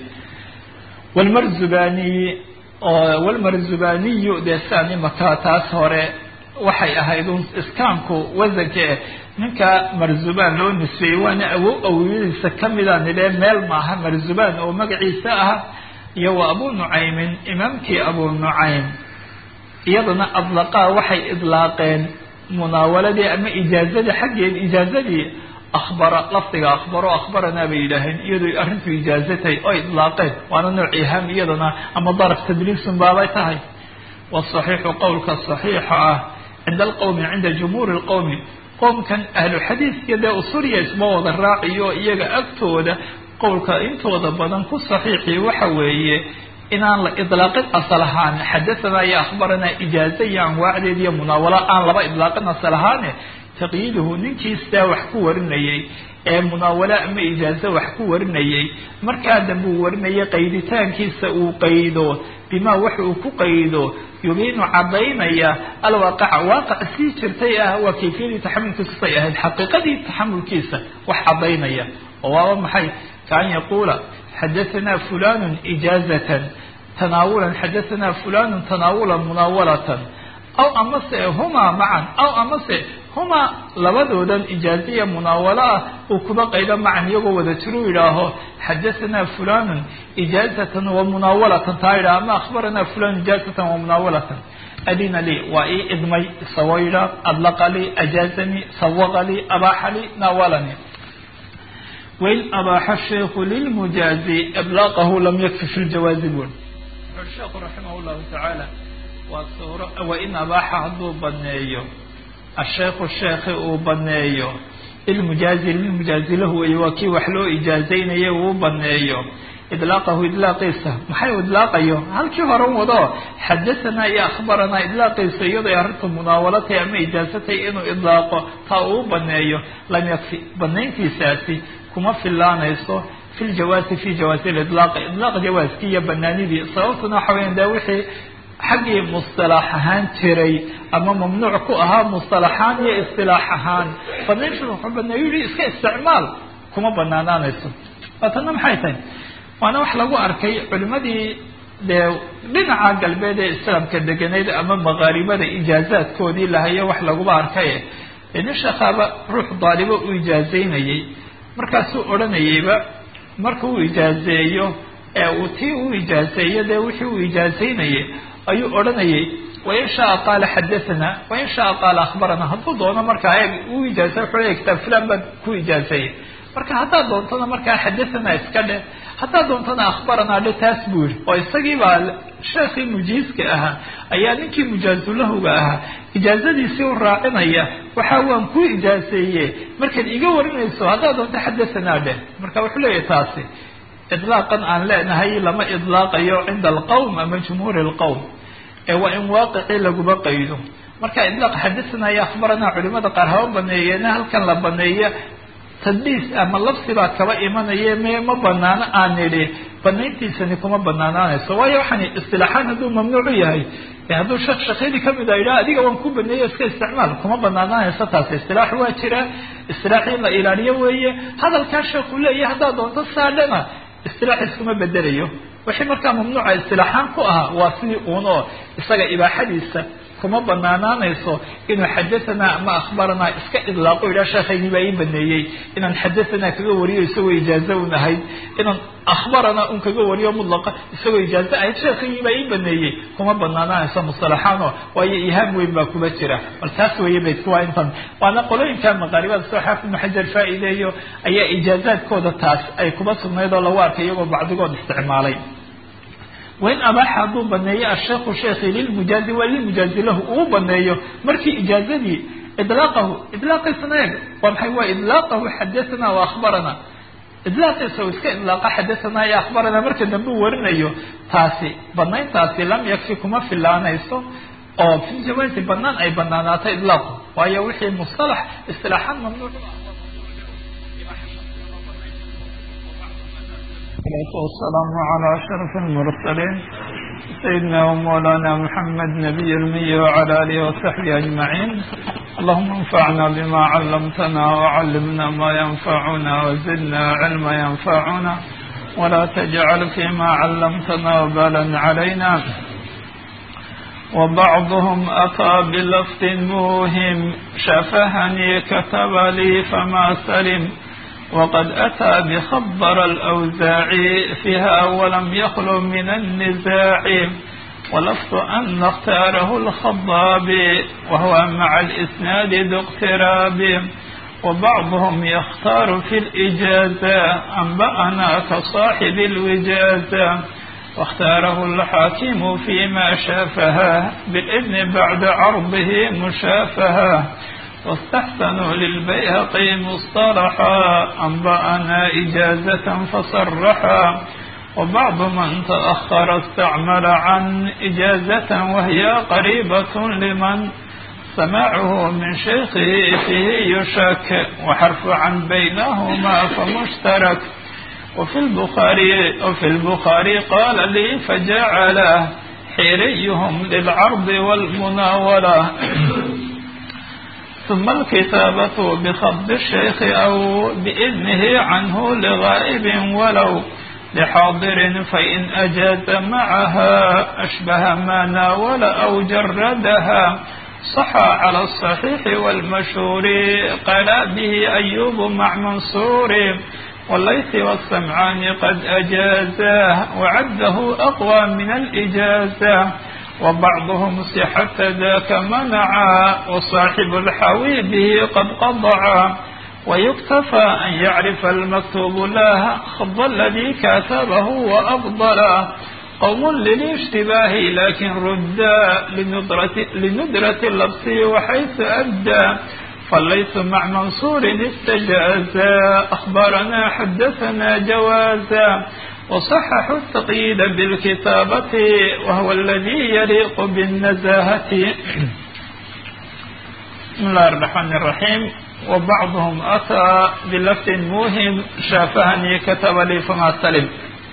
walmarzubaniyu dee siaan imaka taas hore waxay ahayd un iskaamku wasanka ninka marzubaan loo nisbeeyey waana awowyadiisa kamidaan idhee meel maaha marzubaan oo magaciisa ah iyo waa abu nucaymin imaamkii abu nucaym iyadana adlaqaa waxay idlaaqeen munaawaladii ama ijaazadii xaggeed ijaazadii akhbara lafdiga akhbaro akhbaranaa bay yidhaaheen iyadoo arrintu ijaazatay oo idlaaqeen waana nooc iham iyadana ama daraf tadliisun baabay tahay wasaxiixu qowlka saxiixa ah cinda alqowmi cinda jumhuuri lqowmi qowmkan ahlu xadiiska dee usuriya isma wada raaciyo iyaga agtooda qowlka intooda badan ku saxiixi waxa weeye inaan la idlaaqin asal ahaan xadathana iyo akhbaranaa ijaaza iyo anwaacdeed iyo munaawalo aan laba idlaaqin asal ahaane taqyiiduhu ninkiistaa wax ku warinayay ee munaawalo ama ijaazo wax ku warinayay markaa dambe uu warinayay qayditaankiisa uu qaydo bimaa wax uu ku qaydo yubiinu caddaynaya alwaaqica waaqac sii jirtay ah waa kayfiyadii taxamulkiisa say ahayd xaqiiqadii taxamulkiisa wax caddaynaya oo waaba maxay kaan yaquula xadahanaa fulanu ijaazatan tanaawulan xadahanaa fulanu tanaawulan munaawalatan aw amase humaa macan aw amase huma labadoodan ijaaziya munaawalo ah uu kuba qaydo macan iyagoo wada jiruu yidhaaho xadahanaa fulanun ijaazatan wa munaawalatan taa yidhaha ama akhbaranaa fulan ijaazatan wa munaawalatan adina lii waa ii idmay isagoo yidhaah adlaqa lii ajaazanii sawaqa lii abaaxa lii naawalanii wain abaaxa sheikhu lilmujaazi iblaaqahu lam yakfi fi ljawaazi bun wuxuu sheekhu raximah llahu tacaala waa suuro wain abaaxa hadduu baneeyo asheekhu sheekhi uu baneeyo lilmujaazi lahu wey waa kii wax loo ijaazaynaya uu baneeyo idlaaqahu idlaaqiisa maxay idlaaqayo halkii hore wado xadahanaa iyo akhbaranaa idlaaqiisa iyadoo arrintu munaawalatay ama ijaazatay inuu idlaaqo taa uu baneeyo lam yakfi banayntiisaasi kuma filaanayso fi ljawaazi fi jawaazi lidlaaq idlaaq jawaaskii iyo banaanidii sababtuna waxa weya de wixii xaggii musطalax ahaan jiray ama mamnuuc ku ahaa musطalaxaan iyo isilaax ahaan banayntu wuxuu baneeyo yihi iska isticmaal kuma banaanaanayso waatana maxay tahay waana wax lagu arkay culimadii dee dhinaca galbeed ee islaamka deganayd ama maqaaribada ijaazaadkoodii lahayo wax laguba arkay nin sheekhaaba ruux daalibo u ijaazaynayay markaasuu odhanayayba marka uu ijaazeeyo ee uu tii u ijaazeeyo dee wixii uu ijaazaynayay ayuu odhanayay wain shaaa qaala xadahanaa wain shaaa qaala akhbaranaa hadduu doono markaa u ijaazay wuxuu leeyahy kitaab fulan baan ku ijaazeeyay marka haddaad doontona markaa xadahanaa iska dheh haddaad doontona akhbaranaa dhe taas buu yihi oo isagii baa sheekhii mujiizka ahaa ayaa ninkii mujaazulahuga ahaa ijaazadiisii u raacinaya waxa waan ku ijaazeeye markaad iga warinayso haddaad doonto xadahanaa dheh marka wuxuu leeyahay taasi idlaaqan aan leenahay lama idlaaqayo cinda alqowm ama jumhuuri alqowm ee waa in waaqicii laguma qaydo marka idlaaq xadahanaa iyo akhbaranaa culimada qaar haba baneeyeena halkan la baneeya tadliis ama labsi baa kaba imanaya ma banaano aan nidhi banayntiisani kuma banaanaanayso waayo waxaan istilaaxaan hadduu mamnuucu yahay hadduu sheekhyadii kamid a yidhaha adiga waan ku baneeyo iska isticmaal kuma banaanaanayso taasi istilaax waa jira istilaax in la ilaaliyo weeye hadalkaa sheekhu leeyahay haddaad doonto saadhana istilaax iskuma bedelayo wixii markaa mamnuuca istilaaxaan ku ahaa waa sidii uun oo isaga ibaaxadiisa kuma banaanaanayso inuu xadahanaa ama akhbaranaa iska idlaaqo yidhaha sheekhaygii baa ii baneeyey inaan xadahanaa kaga wariyo isagoo ijaazo un ahayd inaan akhbaranaa un kaga wariyo mudlaqa isagoo ijaazo ahayd sheekhaygii baa ii baneeyey kuma banaanaanayso musalaxaano waayo ihaam weyn baa kuma jira bal taas weeye baydku waa intan waana qolooyinka maqaaribada soo xaafid ibnu xajar faa'iideeyo ayaa ijaazaadkooda taas ay kuma sugnayd oo lagu arkay iyagoo bacdigood isticmaalay wain abaaxa hadduu baneeyo asheekhu sheekhi lilmujaazi waa lilmujaazi lahu uu baneeyo markii ijaazadii idlaaqahu idlaaqiisana eeg waa maxay waa idlaaqahu xadahanaa wa akhbaranaa idlaaqiisa uu iska idlaaqa xadahanaa iyo akhbaranaa marka dambe uu warinayo taasi banayntaasi lam yakfi kuma filaanayso oo fi jawaazi banaan ay banaanaato idlaaqu waayo wixii mustalax istilaaxaan mamnuuc والسلام على أشرف المرسلين سيدنا ومولانا محمد نبي المي وعلى آله وصحبه أجمعين اللهم انفعنا بما علمتنا وعلمنا ما ينفعنا وزدنا علما ينفعنا ولا تجعل فيما علمتنا وبالا علينا وبعضهم أتى بلفظ موهم شفهني كتب لي فما سلم وقد أتى بخبر الأوزاعي فيها ولم يخلو من النزاع ولفظ أن اختاره الخضابي وهو مع الإسناد ذو اقتراب وبعضهم يختار في الإجازة أنبأنا كصاحب الوجازة واختاره الحاكم فيما شافها بالإذن بعد عرضه مشافها واستحسنوا للبيهقي مصطلحا أنبأنا إجازة فصرحا وبعض من تأخر استعمل عن إجازة وهي قريبة لمن سماعه من شيخه فيه يشك وحرف عن بينهما فمشترك وفي البخاري قال لي فجعله حيريهم للعرض والمناولة ثم الكتابة بخط الشيخ أو بإذنه عنه لغائب ولو لحاضر فإن أجاز معها أشبه ما ناول أو جردها صح على الصحيح والمشهور قال به أيوب مع منصور والليث والسمعان قد أجازاه وعده أقوى من الإجازة وبعضهم صحة ذاك منعا وصاحب الحوي به قد قضعا ويكتفى أن يعرف المكتوب له خض الذي كتبه وأفضلا قوم للاشتباه لكن ردا لندرة اللبس وحيث أدى فليس مع منصور استجازا أخبارنا حدثنا جوازا وصححوا التقييد بالكتابة وهو الذي يليق بالنزاهة. بسم الله الرحمن الرحيم. وبعضهم أتى بلفظ موهم شافهني كتب لي فما سلم.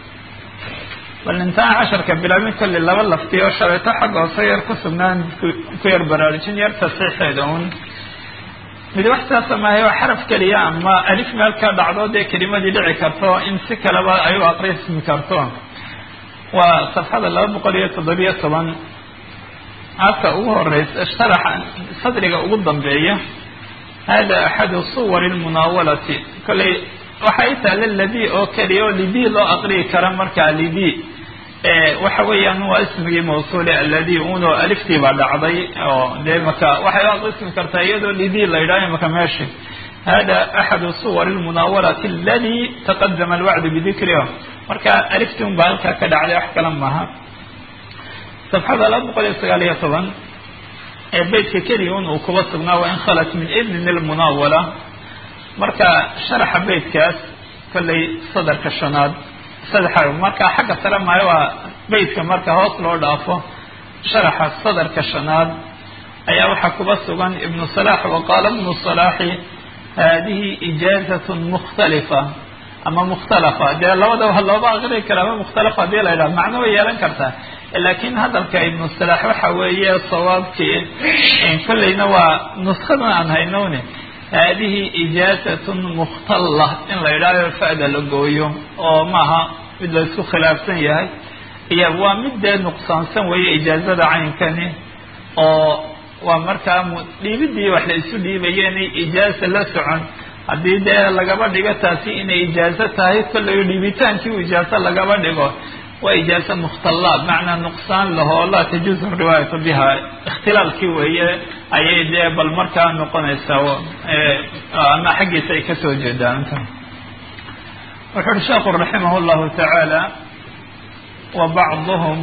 والانتهى 10 كبيرة كل لبا لفتي وشريطة حق وصير كسبنان كير برارجين يرتصيح دون mid wax saasa maahay waa xaraf keliya ama alif meel ka dhacdo dee kelimadii dhici karto in si kaleba ay u aqrismi karto. waa safxada 217 halka ugu horeysa sharaxa sadriga ugu dambeeya hada axadu suwar almunawalati kale waxay tahay alladhi oo kaliya lidii loo aqri kara marka lidii waxa weeyaan waa ismigii mawsuul alladhi uno aliftii baa dhacday oo de marka waxay aqrismi kartaa iyadoo lidii la yiraahdo marka meesha hada ahadu suwar almunawalati alladhi taqaddama alwa'd bidhikriha marka aliftii baa halka ka dhacday wax kala maaha. safxada 219 beedka kaliya uu kuba sugnaa waa in khalat min ibn almunawala marka sharaxa beedkaas kallay sadarka shanaad saddexa marka xagga sare maayo waa beydka marka hoos loo dhaafo sharaxa sadarka shanaad ayaa waxa kuba sugan ibn Salah wa qala ibn Salah hadihi ijazatun mukhtalifa ama mukhtalafa de labada laba aqri kala mukhtalafa de la ilaa macno way yeelan kartaa laakiin hadalka ibn Salah waxa weeye sawaabkii in kullayna waa nuskhada aan haynoone هذه إجازة مختلة إن لا يرى فائدة لقويه أو معها بدل سو خلاف سنية هي ومدة نقصان سنوية إجازة عين كني أو ومركا لي بدي واحد يسولي بياني إجازة لا سعن هذه ده لقبل دقة تاسي إن إجازة هاي كل يلي بيتان كي إجازة لقبل دقة وإجازة مختلة معنى نقصان له لا تجوز الرواية بها اختلال كي وهي أي ده بالمركة نقنا سوا أنا حقي سيكسو جدا وحر الشيخ رحمه الله تعالى وبعضهم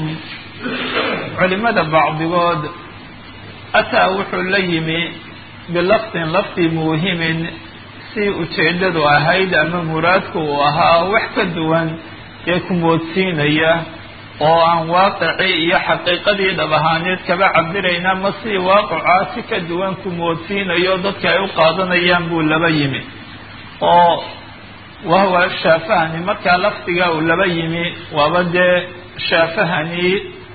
علماء بعض قد أتى وحر ليمي بلفظ موهم سي أتعدد وهيد أما مرادك وها وحكدوان يكون موتينيا oo aan waaqi iyo xaqiiqadii dabahaaneed kaba cabirayna ma si waaqacaasi ka duwan ku moodsiinayo dadka ay u qaadanayaan buu laba yimi oo wahuwa shaafahani marka laftiga uu laba yimi waaba dee shaafahani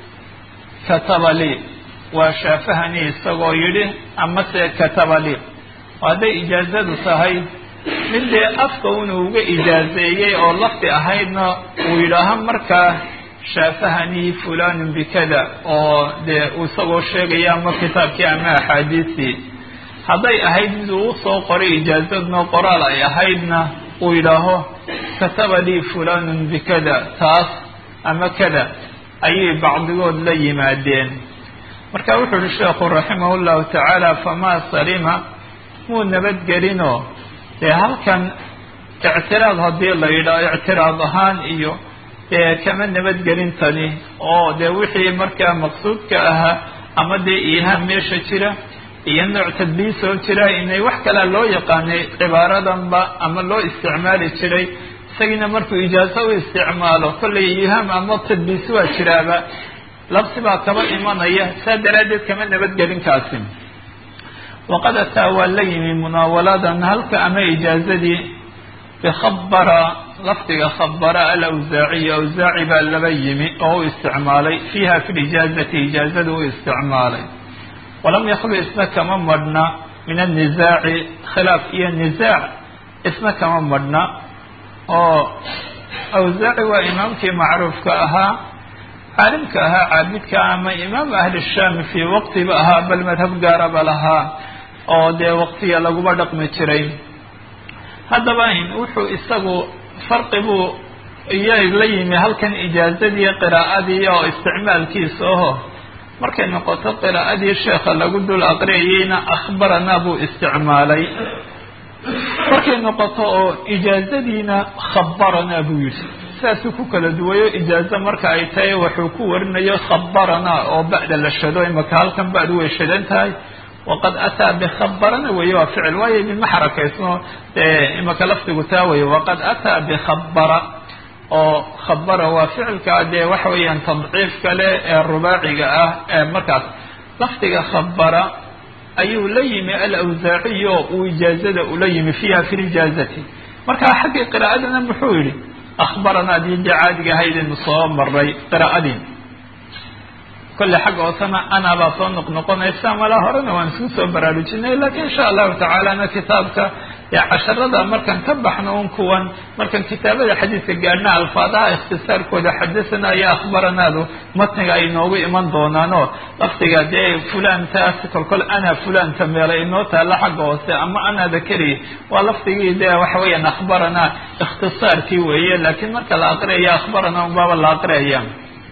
katabali waa shaafahani isagoo yidhi ama se katabali hadday ijaazadu tahay mid dee afka inuu uga ijaazeeyey oo lafti ahaydna uu yidhaaha markaa shaafahani fulan bikada oo dee uu isagoo sheegaya ama kitaabkii ama axaadiistii hadday ahayd mid uu soo qoray ijaazadna qoraal ay ahaydna uu yidhaaho kataba lii fulanun bikada taas ama kada ayay bacdigood la yimaadeen. marka wuxuu yihi sheekhu raximah llahu tacaala famaa salima muu nabadgelinoo dee halkan ictiraad haddii la yidhaaho ictiraad ahaan iyo dee kama nabadgelintani oo dee wixii markaa maqsuudka ahaa ama dee iihaam meesha jira iyo nooc tadbiis oo jira inay wax kalea loo yaqaanay cibaaradanba ama loo isticmaali jiray isagiina markuu ijaazo u isticmaalo kollay iihaam ama tadbiis waa jiraaba labsi baa kaba imanaya saa daraaddeed kama nabadgelinkaasi. waqad ataa waa la yimi munaawaladan halka ama ijaazadii bikhabara lafdiga khabara alawsaaciy awsaaci baa laba yimi oo u isticmaalay fiiha fi lijaazati ijaazada u isticmaalay walam yakhlu isna kama madhna min annisaaci khilaaf iyo nisaac isna kama madhna oo awsaaci waa imaamkii macruufka ahaa caalimka ahaa caabidka ama imaam ahli shaam fii waqtiba ahaa bal madhab gaaraba lahaa oo dee waqtiga laguma dhaqmi jiray. haddaba wuxuu isagu farqi buu iyo la yimi halkan ijaazadii qiraa'adii oo isticmaalkiisa aho markay noqoto qiraa'adii sheekha lagu dul aqriyayna akhbarana buu isticmaalay, markay noqoto oo ijaazadiina khabarana buu yidhi. saasuu ku kala duwayo ijaazo marka ay tahay wuxuu ku warinayo khabarana oo ba'da la shado, imaka halkan ba'du way shadan tahay, waqad ataa bikhabarana weeye waa ficil waayo midma xarakaysno imaka lafdigu taa weeye waqad ataa bikhabara oo khabara waa ficilka dee waxa weeyaan tadciif kale ee rubaaciga ah ee markaas lafdiga khabara ayuu la yimi alawsaaciy oo uu ijaazada ula yimi fiiha fi lijaazati. marka xaggii qiraa'adana muxuu yihi akhbarana adii dee caadiga ahaydaynu soo maray qiraa'adii kolle xagga hoosena ana baa soo noqnoqonaysa mala horena waan isku soo baraarujinay lakin insha allahu tacaalana kitaabka casharada markaan ka baxno un kuwan markaan kitaabada xadiidka gaadhna alfaadaha ikhtisaarkooda xadasana iyo akhbaranaadu matniga ay noogu iman doonaanoo lafdiga dee fulantaas kolkol ana fulanta meela inoo taalla xagga hoose ama anaada keliya waa lafdigii dee waxa weeyaan akhbarana ikhtisaarkii weeye laakiin marka la aqriyaya akhbarana unbaaba la aqriyaya.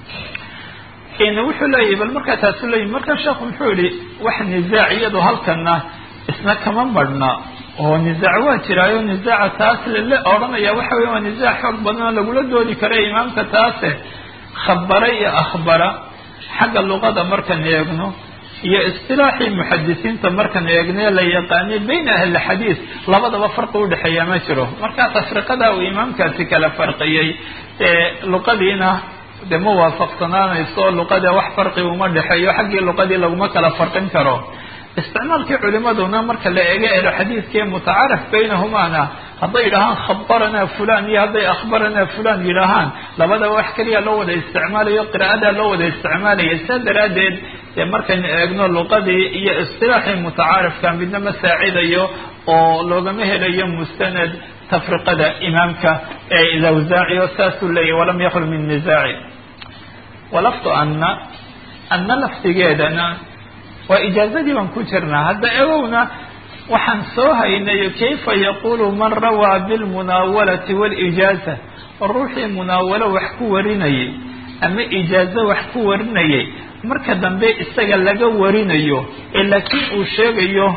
wuxuu leeyahy bal markaa taasu leeyahy markaa sheekhu muxuu yihi wax nisaac iyado halkana isna kama marhna oo nisaac waa jiraayo nisaaca taas lala odhanaya waxa weya waa nisaac xoog badan oo lagula doodi kara imaamka taase khabara iyo akhbara xagga luqada markaan eegno iyo istilaaxii muxadisiinta markaan eegnee la yaqaanay bayna ahli xadiis labadaba farqi udhexeeya ma jiro. markaa tafriqada uu imaamkaasi kala farqiyey luqadiina de ma waafaqsanaanayso luqada wax farqi uma dhexeeyo xaggii luqadii laguma kala farqin karo. isticmaalkii culimaduna marka la eego elo xadiidkii mutacaarif baynahumaana hadday yidhahaan khabarana fulan iyo hadday akhbarana fulan yidhaahaan labadaba wax keliya loo wada isticmaalayo qiraa'ada loo wada isticmaalaya. saa daraaddeed dee markaynu eegno luqadii iyo istilaaxii mutacaarifka midna ma saacidayo oo loogama helayo mustanad tafriqada imaamka ee ilawsaaci oo saasuu leeyahy walam yaklu min nisaaci. walafdu anna laftigeedana waa ijaazadii baan ku jirnaa. hadda egowna waxaan soo haynayo kayfa yaqulu man rawaa bilmunaawalati walijaaza, ruuxii munaawalo wax ku warinayay ama ijaazo wax ku warinayay marka dambe isaga laga warinayo ee laakiin uu sheegayo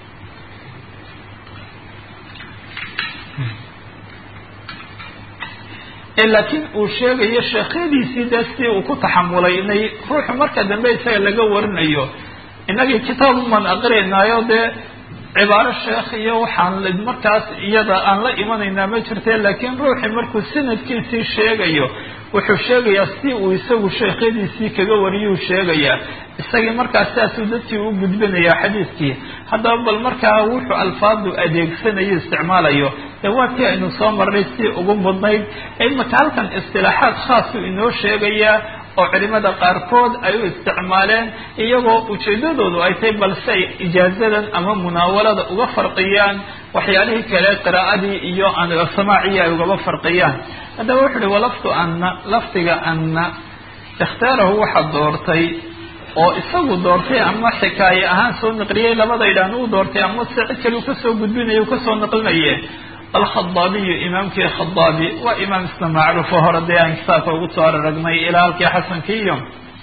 laakiin uu sheegayo sheekhadiisii dee si uu ku taxamulay inay ruuxu marka dambe isaga laga warinayo. inagii kitaab uman aqrinaayo dee cibaaro sheekh iyo waxaan markaas iyada aan la imanaynaa ma jirte laakiin ruuxii markuu sanadkiisii sheegayo wuxuu sheegayaa si uu isagu sheekhadiisii kaga wariyuu sheegayaa isagii markaas saasuu dadkii u gudbinayaa xadiiskii. haddaba bal markaa wuxuu alfaadu adeegsanayo isticmaalayo dee waa tii aynu soo marnay si ugu mudnayd. imaka halkan istilaaxaad khaasuu inoo sheegayaa oo culimada qaarkood ay u isticmaaleen iyagoo ujeedadoodu ay tahay balse ay ijaazadan ama munaawalada uga farqiyaan waxyaalihii kale qiraa'adii iyo samaaciyi ay ugaba farqiyaan. haddaba wuxu uhi walafdu anna lafdiga anna ikhtaarahu waxa doortay oo isagu doortay ama xikaaye ahaan soo naqliyey labadaydhaan uu doortay ama si cid kale uu kasoo gudbinayo u kasoo naqlinaye alkhadaabiyu imaamkii khadaabi waa imaam isna macruufo hore dee aan kitaabka ugu soo aragnay ilaa halkii xasankiiyo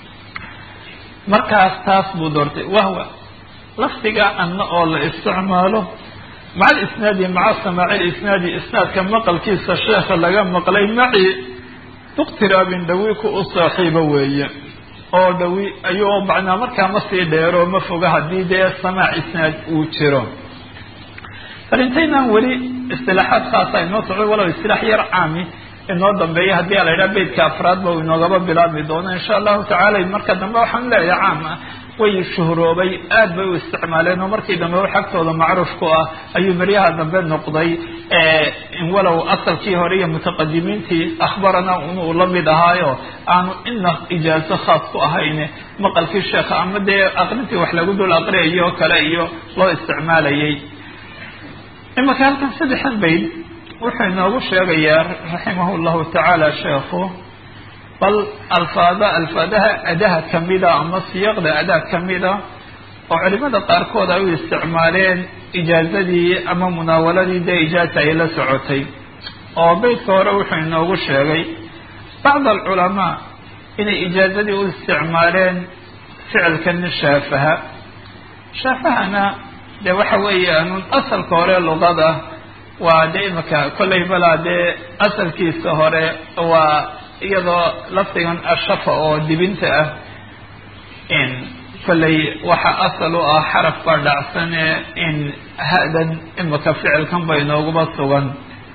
markaas taas buu doortay. wahwa lafdiga anna oo la isticmaalo maca alisnaadi maca samaaci lisnaadi isnaadka maqalkiisa sheekha laga maqlay maci iqtiraabin dhawi ku u saaxiibo weeye oo dhawi ayuu macnaa markaa ma sii dheero ma foga haddii dee samaac isnaad uu jiro. farintaynaan weli istilaaxaad khaasa inoo socdo walow istilaax yar caami inoo dambeeya haddii a la yidhaha beydka afraad ba inoogaba bilaabmi doono insha allahu tacala. marka dambe waxaan leeyahay caam ah way shuhroobay aad bay u isticmaaleen oo markii dambe wax agtooda macruuf ku ah ayuu beryaha dambe noqday. walow asalkii hore iyo mutaqadimiintii akhbarana uu la mid ahaayo aanu ina ijaazo khaas ku ahayn maqalkii sheekha ama dee aqrintii wax lagu dul aqriyayo kale iyo loo isticmaalayay. imaka halkan saddexan bayd wuxuu inoogu sheegayaa raximah llahu tacaala sheekhu bal alfaadaha adaha kamida ama siyaqda adaa kamida oo culimada qaarkood ay u isticmaaleen ijaazadii ama munaawaladii dee ijaaza ay la socotay. oo beydka hore wuxuu inoogu sheegay bacd alculamaa inay ijaazadii u isticmaaleen ficilkan shaafaha. shaafahana dee waxa weeyaan asalka hore luqada waa dee imaka kollay balaa dee asalkiisa hore waa iyadoo lafdigan ashafa oo dibinta ah in kollay waxa asal u ah xaraf baa dhacsane in ha-dan imaka ficilkan ba inooguba sugan.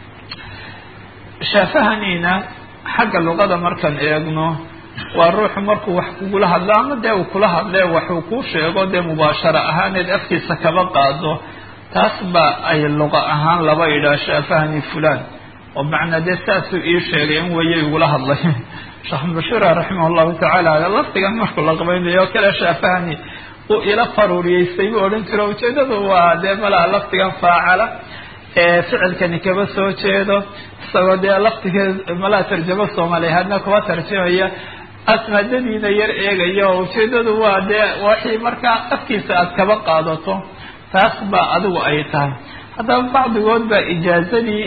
shaafahaniina xagga luqada markaan eegno waa ruuxu markuu wax kugula hadlo ama dee uu kula hadle waxuu kuu sheego dee mubaashara ahaaneed afkiisa kaba qaado, taas ba ay luqa ahaan laba yidhaah shaafahani fulan oo macnaa dee saasuu ii sheegay in wayay igula hadlay. sheekh bashira raximah llahu tacaala lafdigan markuu la qabaynayo kale shaafahani uu ila faruuriyeystay buu odhan jiro ujeedadu waa dee malaa lafdigan faacala ee ficilkani kaba soo jeedo isagoo dee laftigeed malaa tarjamo soomaaliya hadna kuba tarjamaya asmaadadiina yar eegaya oo ujeedadu waa dee waxii markaa afkiisa aad kaba qaadato taas baa adigu ay tahay. haddaba bacdigood baa ijaazadii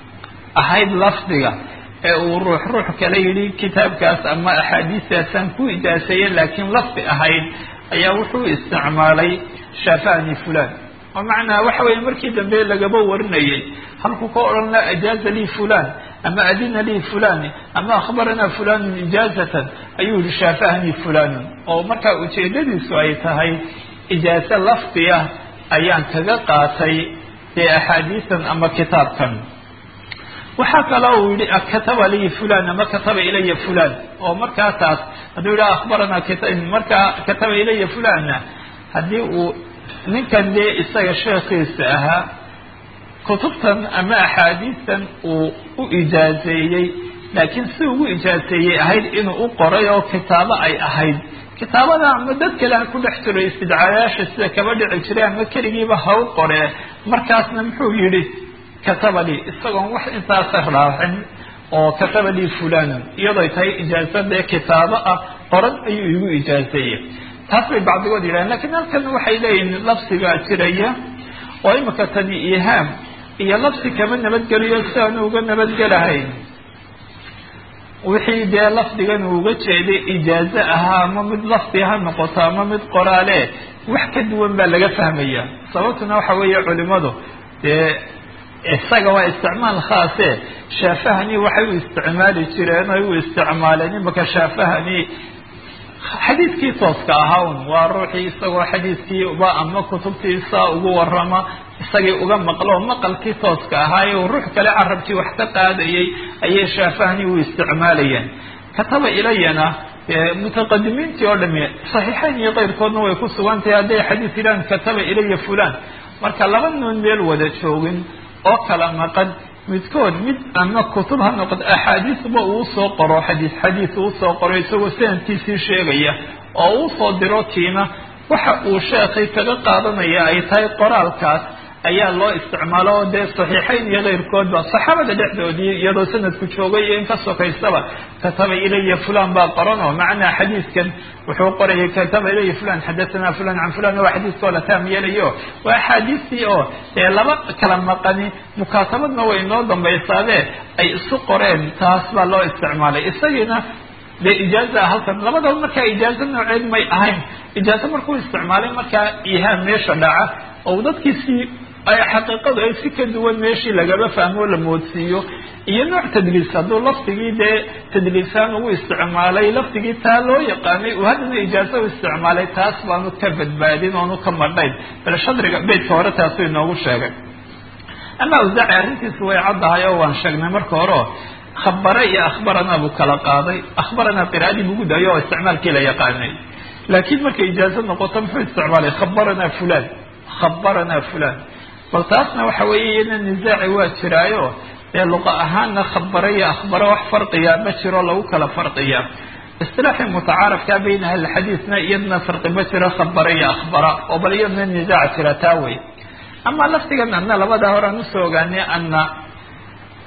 ahayd lafdiga ee uu ruux kala yidhi kitaabkaas ama axaadiistaasaan ku ijaaseeye laakiin lafdi ahayd ayaa wuxuu isticmaalay shaafahani fulan. oo macnaa waxa weeye markii dambe lagaba warinayay halkuu ka odhan la ajaaza lii fulan ama adina lii fulan ama akhbarana fulanun ijaazatan ayuu yihi shaafahani fulanun. oo markaa ujeedadiisu ay tahay ijaaze lafdiya ayaan kaga qaatay dee axaadiisan ama kitaabkan. waxaa kale uu yihi kataba lii fulan ama kataba ilaya fulan oo markaa taas hadduu yidhaha akhbarana markaa kataba ilaya fulanna haddii uu ninkan dee isaga sheekiisa ahaa kutubtan ama axaadiistan uu u ijaazeeyey laakiin si ugu ijaazeeyey ahayd inuu u qoray oo kitaabo ay ahayd. kitaabada ama dad kale aan ku dhex jiro istidcaayaasha sida kaba dhici jiray ama keligiiba ha u qoree markaasna muxuu yihi kataba lii isagoon wax intaasa raacin oo kataba lii fulanun iyadooy tahay ijaazadee kitaabo ah qoran ayuu igu ijaazeeyey. taas bay bacdigood yidhahen lakiin halkan waxay leeyihin lafsigaa jiraya oo imika tani ihaam iyo lafsi kama nabadgeliyo si aanu uga nabadgelahayn wixii dee lafdigan uuga jeeday ijaaze ahaa ama mid lafdi ha noqoto ama mid qoraale wax ka duwan baa laga fahmaya. sababtuna waxa weeye culimadu dee isaga waa isticmaal khaase shaafahani waxay u isticmaali jireen oy u isticmaaleen imika shaafahani xadiidkii tooska ahaa waa ruuxii isagoo xadiidkiiba ama kutubtiisa ugu warama isagii uga maqlo maqalkii tooska ahaa ee uu ruux kale carabkii wax ka qaadayay ayay shaafahani u isticmaalayeen. kataba ilayana mutaqadimiintii oo dhami saxiixayn iyo keyrkoodna way ku sugan tahay hadday xadiis yidhahan kataba ilaya fulan marka laba noon meel wada joogin oo kala maqan midkood mid ama kutub ha noqdo axaadiisba uu soo qoro xadiis uu soo qoro isagoo sanadkiisii sheegaya oo uu soo diro kiina waxa uu sheekhay kaga qaadanaya ay tahay qoraalkaas ayaa loo isticmaalo oo dee saxiixayn iyo keyrkoodba saxaabada dhexdoodii iyadoo sanadku joogay iyo in ka sokaystaba kataba ilaya fulan baa qoran oo macnaa xadiiskan wuxuu qorayay kataba ilaya fulan xadathana fulan can fulan waa xadiiskoo la taam yeelayo waa axaadiistii oo dee laba kala maqani mukaatabadna way inoo dambaysaadee ay isu qoreen taas baa loo isticmaalay. isagiina dee ijaaza halkan labadaba markaa ijaazo nooceed may ahayn. ijaazo markuu isticmaalay markaa ihaam meesha dhaca oo dadkiisii ay xaqiiqadu ay si ka duwan meeshii lagaba fahmo la moodsiiyo iyo nooc tadliis hadduu lafdigii dee tadliisaan ugu isticmaalay lafdigii taa loo yaqaanay uu haddana ijaazo u isticmaalay taas baanu ka badbaadin oonu ka madhayn. bal shadriga beydka hore taasuu inoogu sheegay. ama awsaaci arrintiisu way caddahay oo waan sheegnay marka hore khabara iyo akhbarana buu kala qaaday. akhbarana qiraa'adii bugu dayo oo isticmaalkii la yaqaanay laakiin markay ijaazo noqoto muxuu isticmaalay khabarana fulan khabarana fulan. bal taasna waxa weeye iyadna nisaaci waa jiraayo ee luqa ahaanna khabara iyo akhbara wax farqiya ma jiro lagu kala farqiya. istilaaxii mutacaarafka bayna ahlixadiisna iyadna farqi ma jiro khabara iyo akhbara oo bal iyadna nisaac jira taa wey. ama lafdigan anna labada hore aan usoo ogaanay anna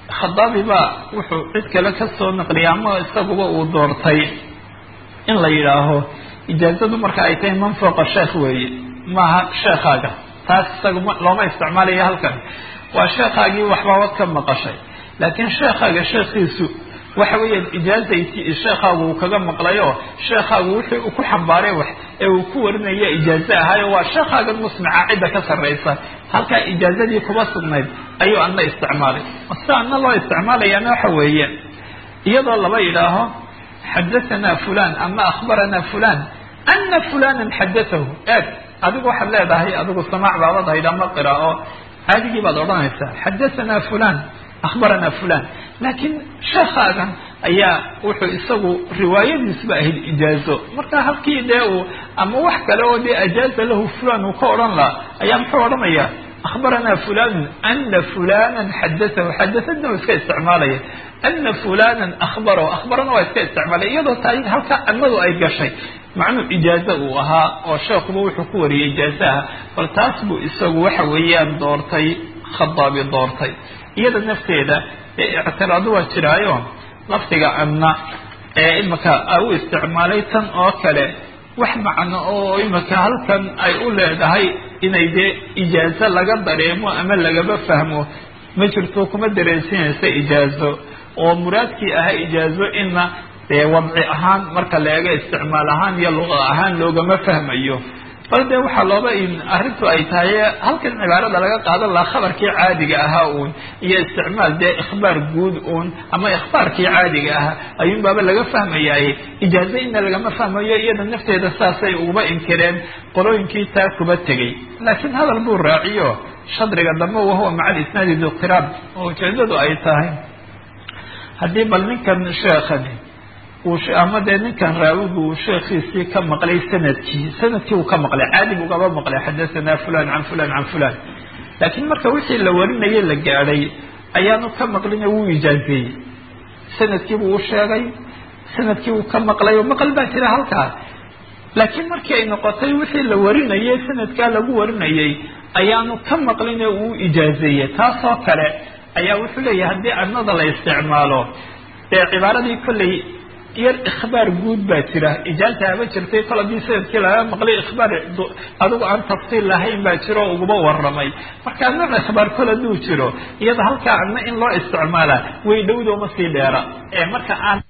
khadaabi baa wuxuu cid kale ka soo naqliyay ama isaguba uu doortay in la yidhaaho ijaazadu marka ay tahay man fooqa sheekh weeye maaha sheekhaaga taas isaga looma isticmaalayo halkan waa sheekhaagii waxbaabad ka maqashay laakiin sheekhaaga sheekhiisu waxa weeyaan ijaazayti sheekhaagu uu kaga maqlayo sheekhaagu wixii uu ku xambaaray wax ee uu ku warinaya ijaaza ahayo waa sheekhaaga musmaca cidda ka sarreysa halkaa ijaazadii kuba sugnayd ayuu anna isticmaalay sida anna loo isticmaalayaana waxa weeye iyadoo laba yidhaaho xadathana fulan ama akhbarana fulan ana fulanan xadatahu eeg adigu waxaad leedahay adigu samaac baabad haydha ma qiraa'o caadigii baad odhanaysaa xadathana fulan akhbarana fulan laakiin sheekhaagan ayaa wuxuu isagu riwaayadiisba ahayd ijaazo marka halkii dee uu ama wax kale oo dee ajaaza lahu fulan uu ka odhan laha ayaa muxuu odhanaya akhbarana fulanun ana fulanan xadatahu xadathadna waa iska isticmaalaya ana fulanan akhbarahu akhbarana waa iska isticmaalaya iyadoo tahay halka annadu ay gashay macnuu ijaazo uu ahaa oo sheekuba wuxuu ku wariyay ijaazaha bal taas buu isagu waxa weeyaan doortay khadaabi doortay iyada nafteeda ictiraado waa jiraayo lafdiga anna ee imika u isticmaalay tan oo kale wax macno oo imika halkan ay u leedahay inay dee ijaazo laga dareemo ama lagaba fahmo ma jirto kuma dareensinaysa ijaazo oo muraadkii ahaa ijaazo ina dee wadci ahaan marka la eego isticmaal ahaan iyo luqa ahaan loogama fahmayo bal dee waxaa looba arrintu ay tahay halkan cibaarada laga qaadan lahaa khabarkii caadiga ahaa uun iyo isticmaal dee ikhbaar guud uun ama ikhbaarkii caadiga ahaa ayuun baaba laga fahmayaay ijaazo ina lagama fahmayo iyada nafteeda saasay uba inkireen qolooyinkii taa kuba tegay laakiin hadal buu raaciyo shadriga dambe wahuwa maca alisnaadi duqtiraab oo ujeedadu ay tahay haddii bal ninkan sheekhani ama dee ninkan raawigu uu sheekhiisii ka maqlay sanadkii uu ka maqlay caadigu ugaba maqlay xadathana fulan can fulan can fulan laakiin marka wixii la warinayay la gaadhay ayaanu ka maqlin wuu ijaazeeyey sanadkiibuu u sheegay sanadkii uu ka maqlay oo maqal baa jira halkaa laakiin markii ay noqotay wixii la warinayay sanadkaa lagu warinayay ayaanu ka maqlin uu ijaazeeyey taasoo kale ayaa wuxuu leeyahay haddii annada la isticmaalo dee cibaaradii kolley yar ikhbaar guud baa jira ijaaza haba jirtay kol haddii sanadkii laga maqlay ikhbaar adigu aan tafsiil lahayn baa jiro oo uguba warramay marka nooc ikhbaar kol hadduu jiro iyada halkaa adna in loo isticmaalaa way dhowdooma sii dheera ee marka aan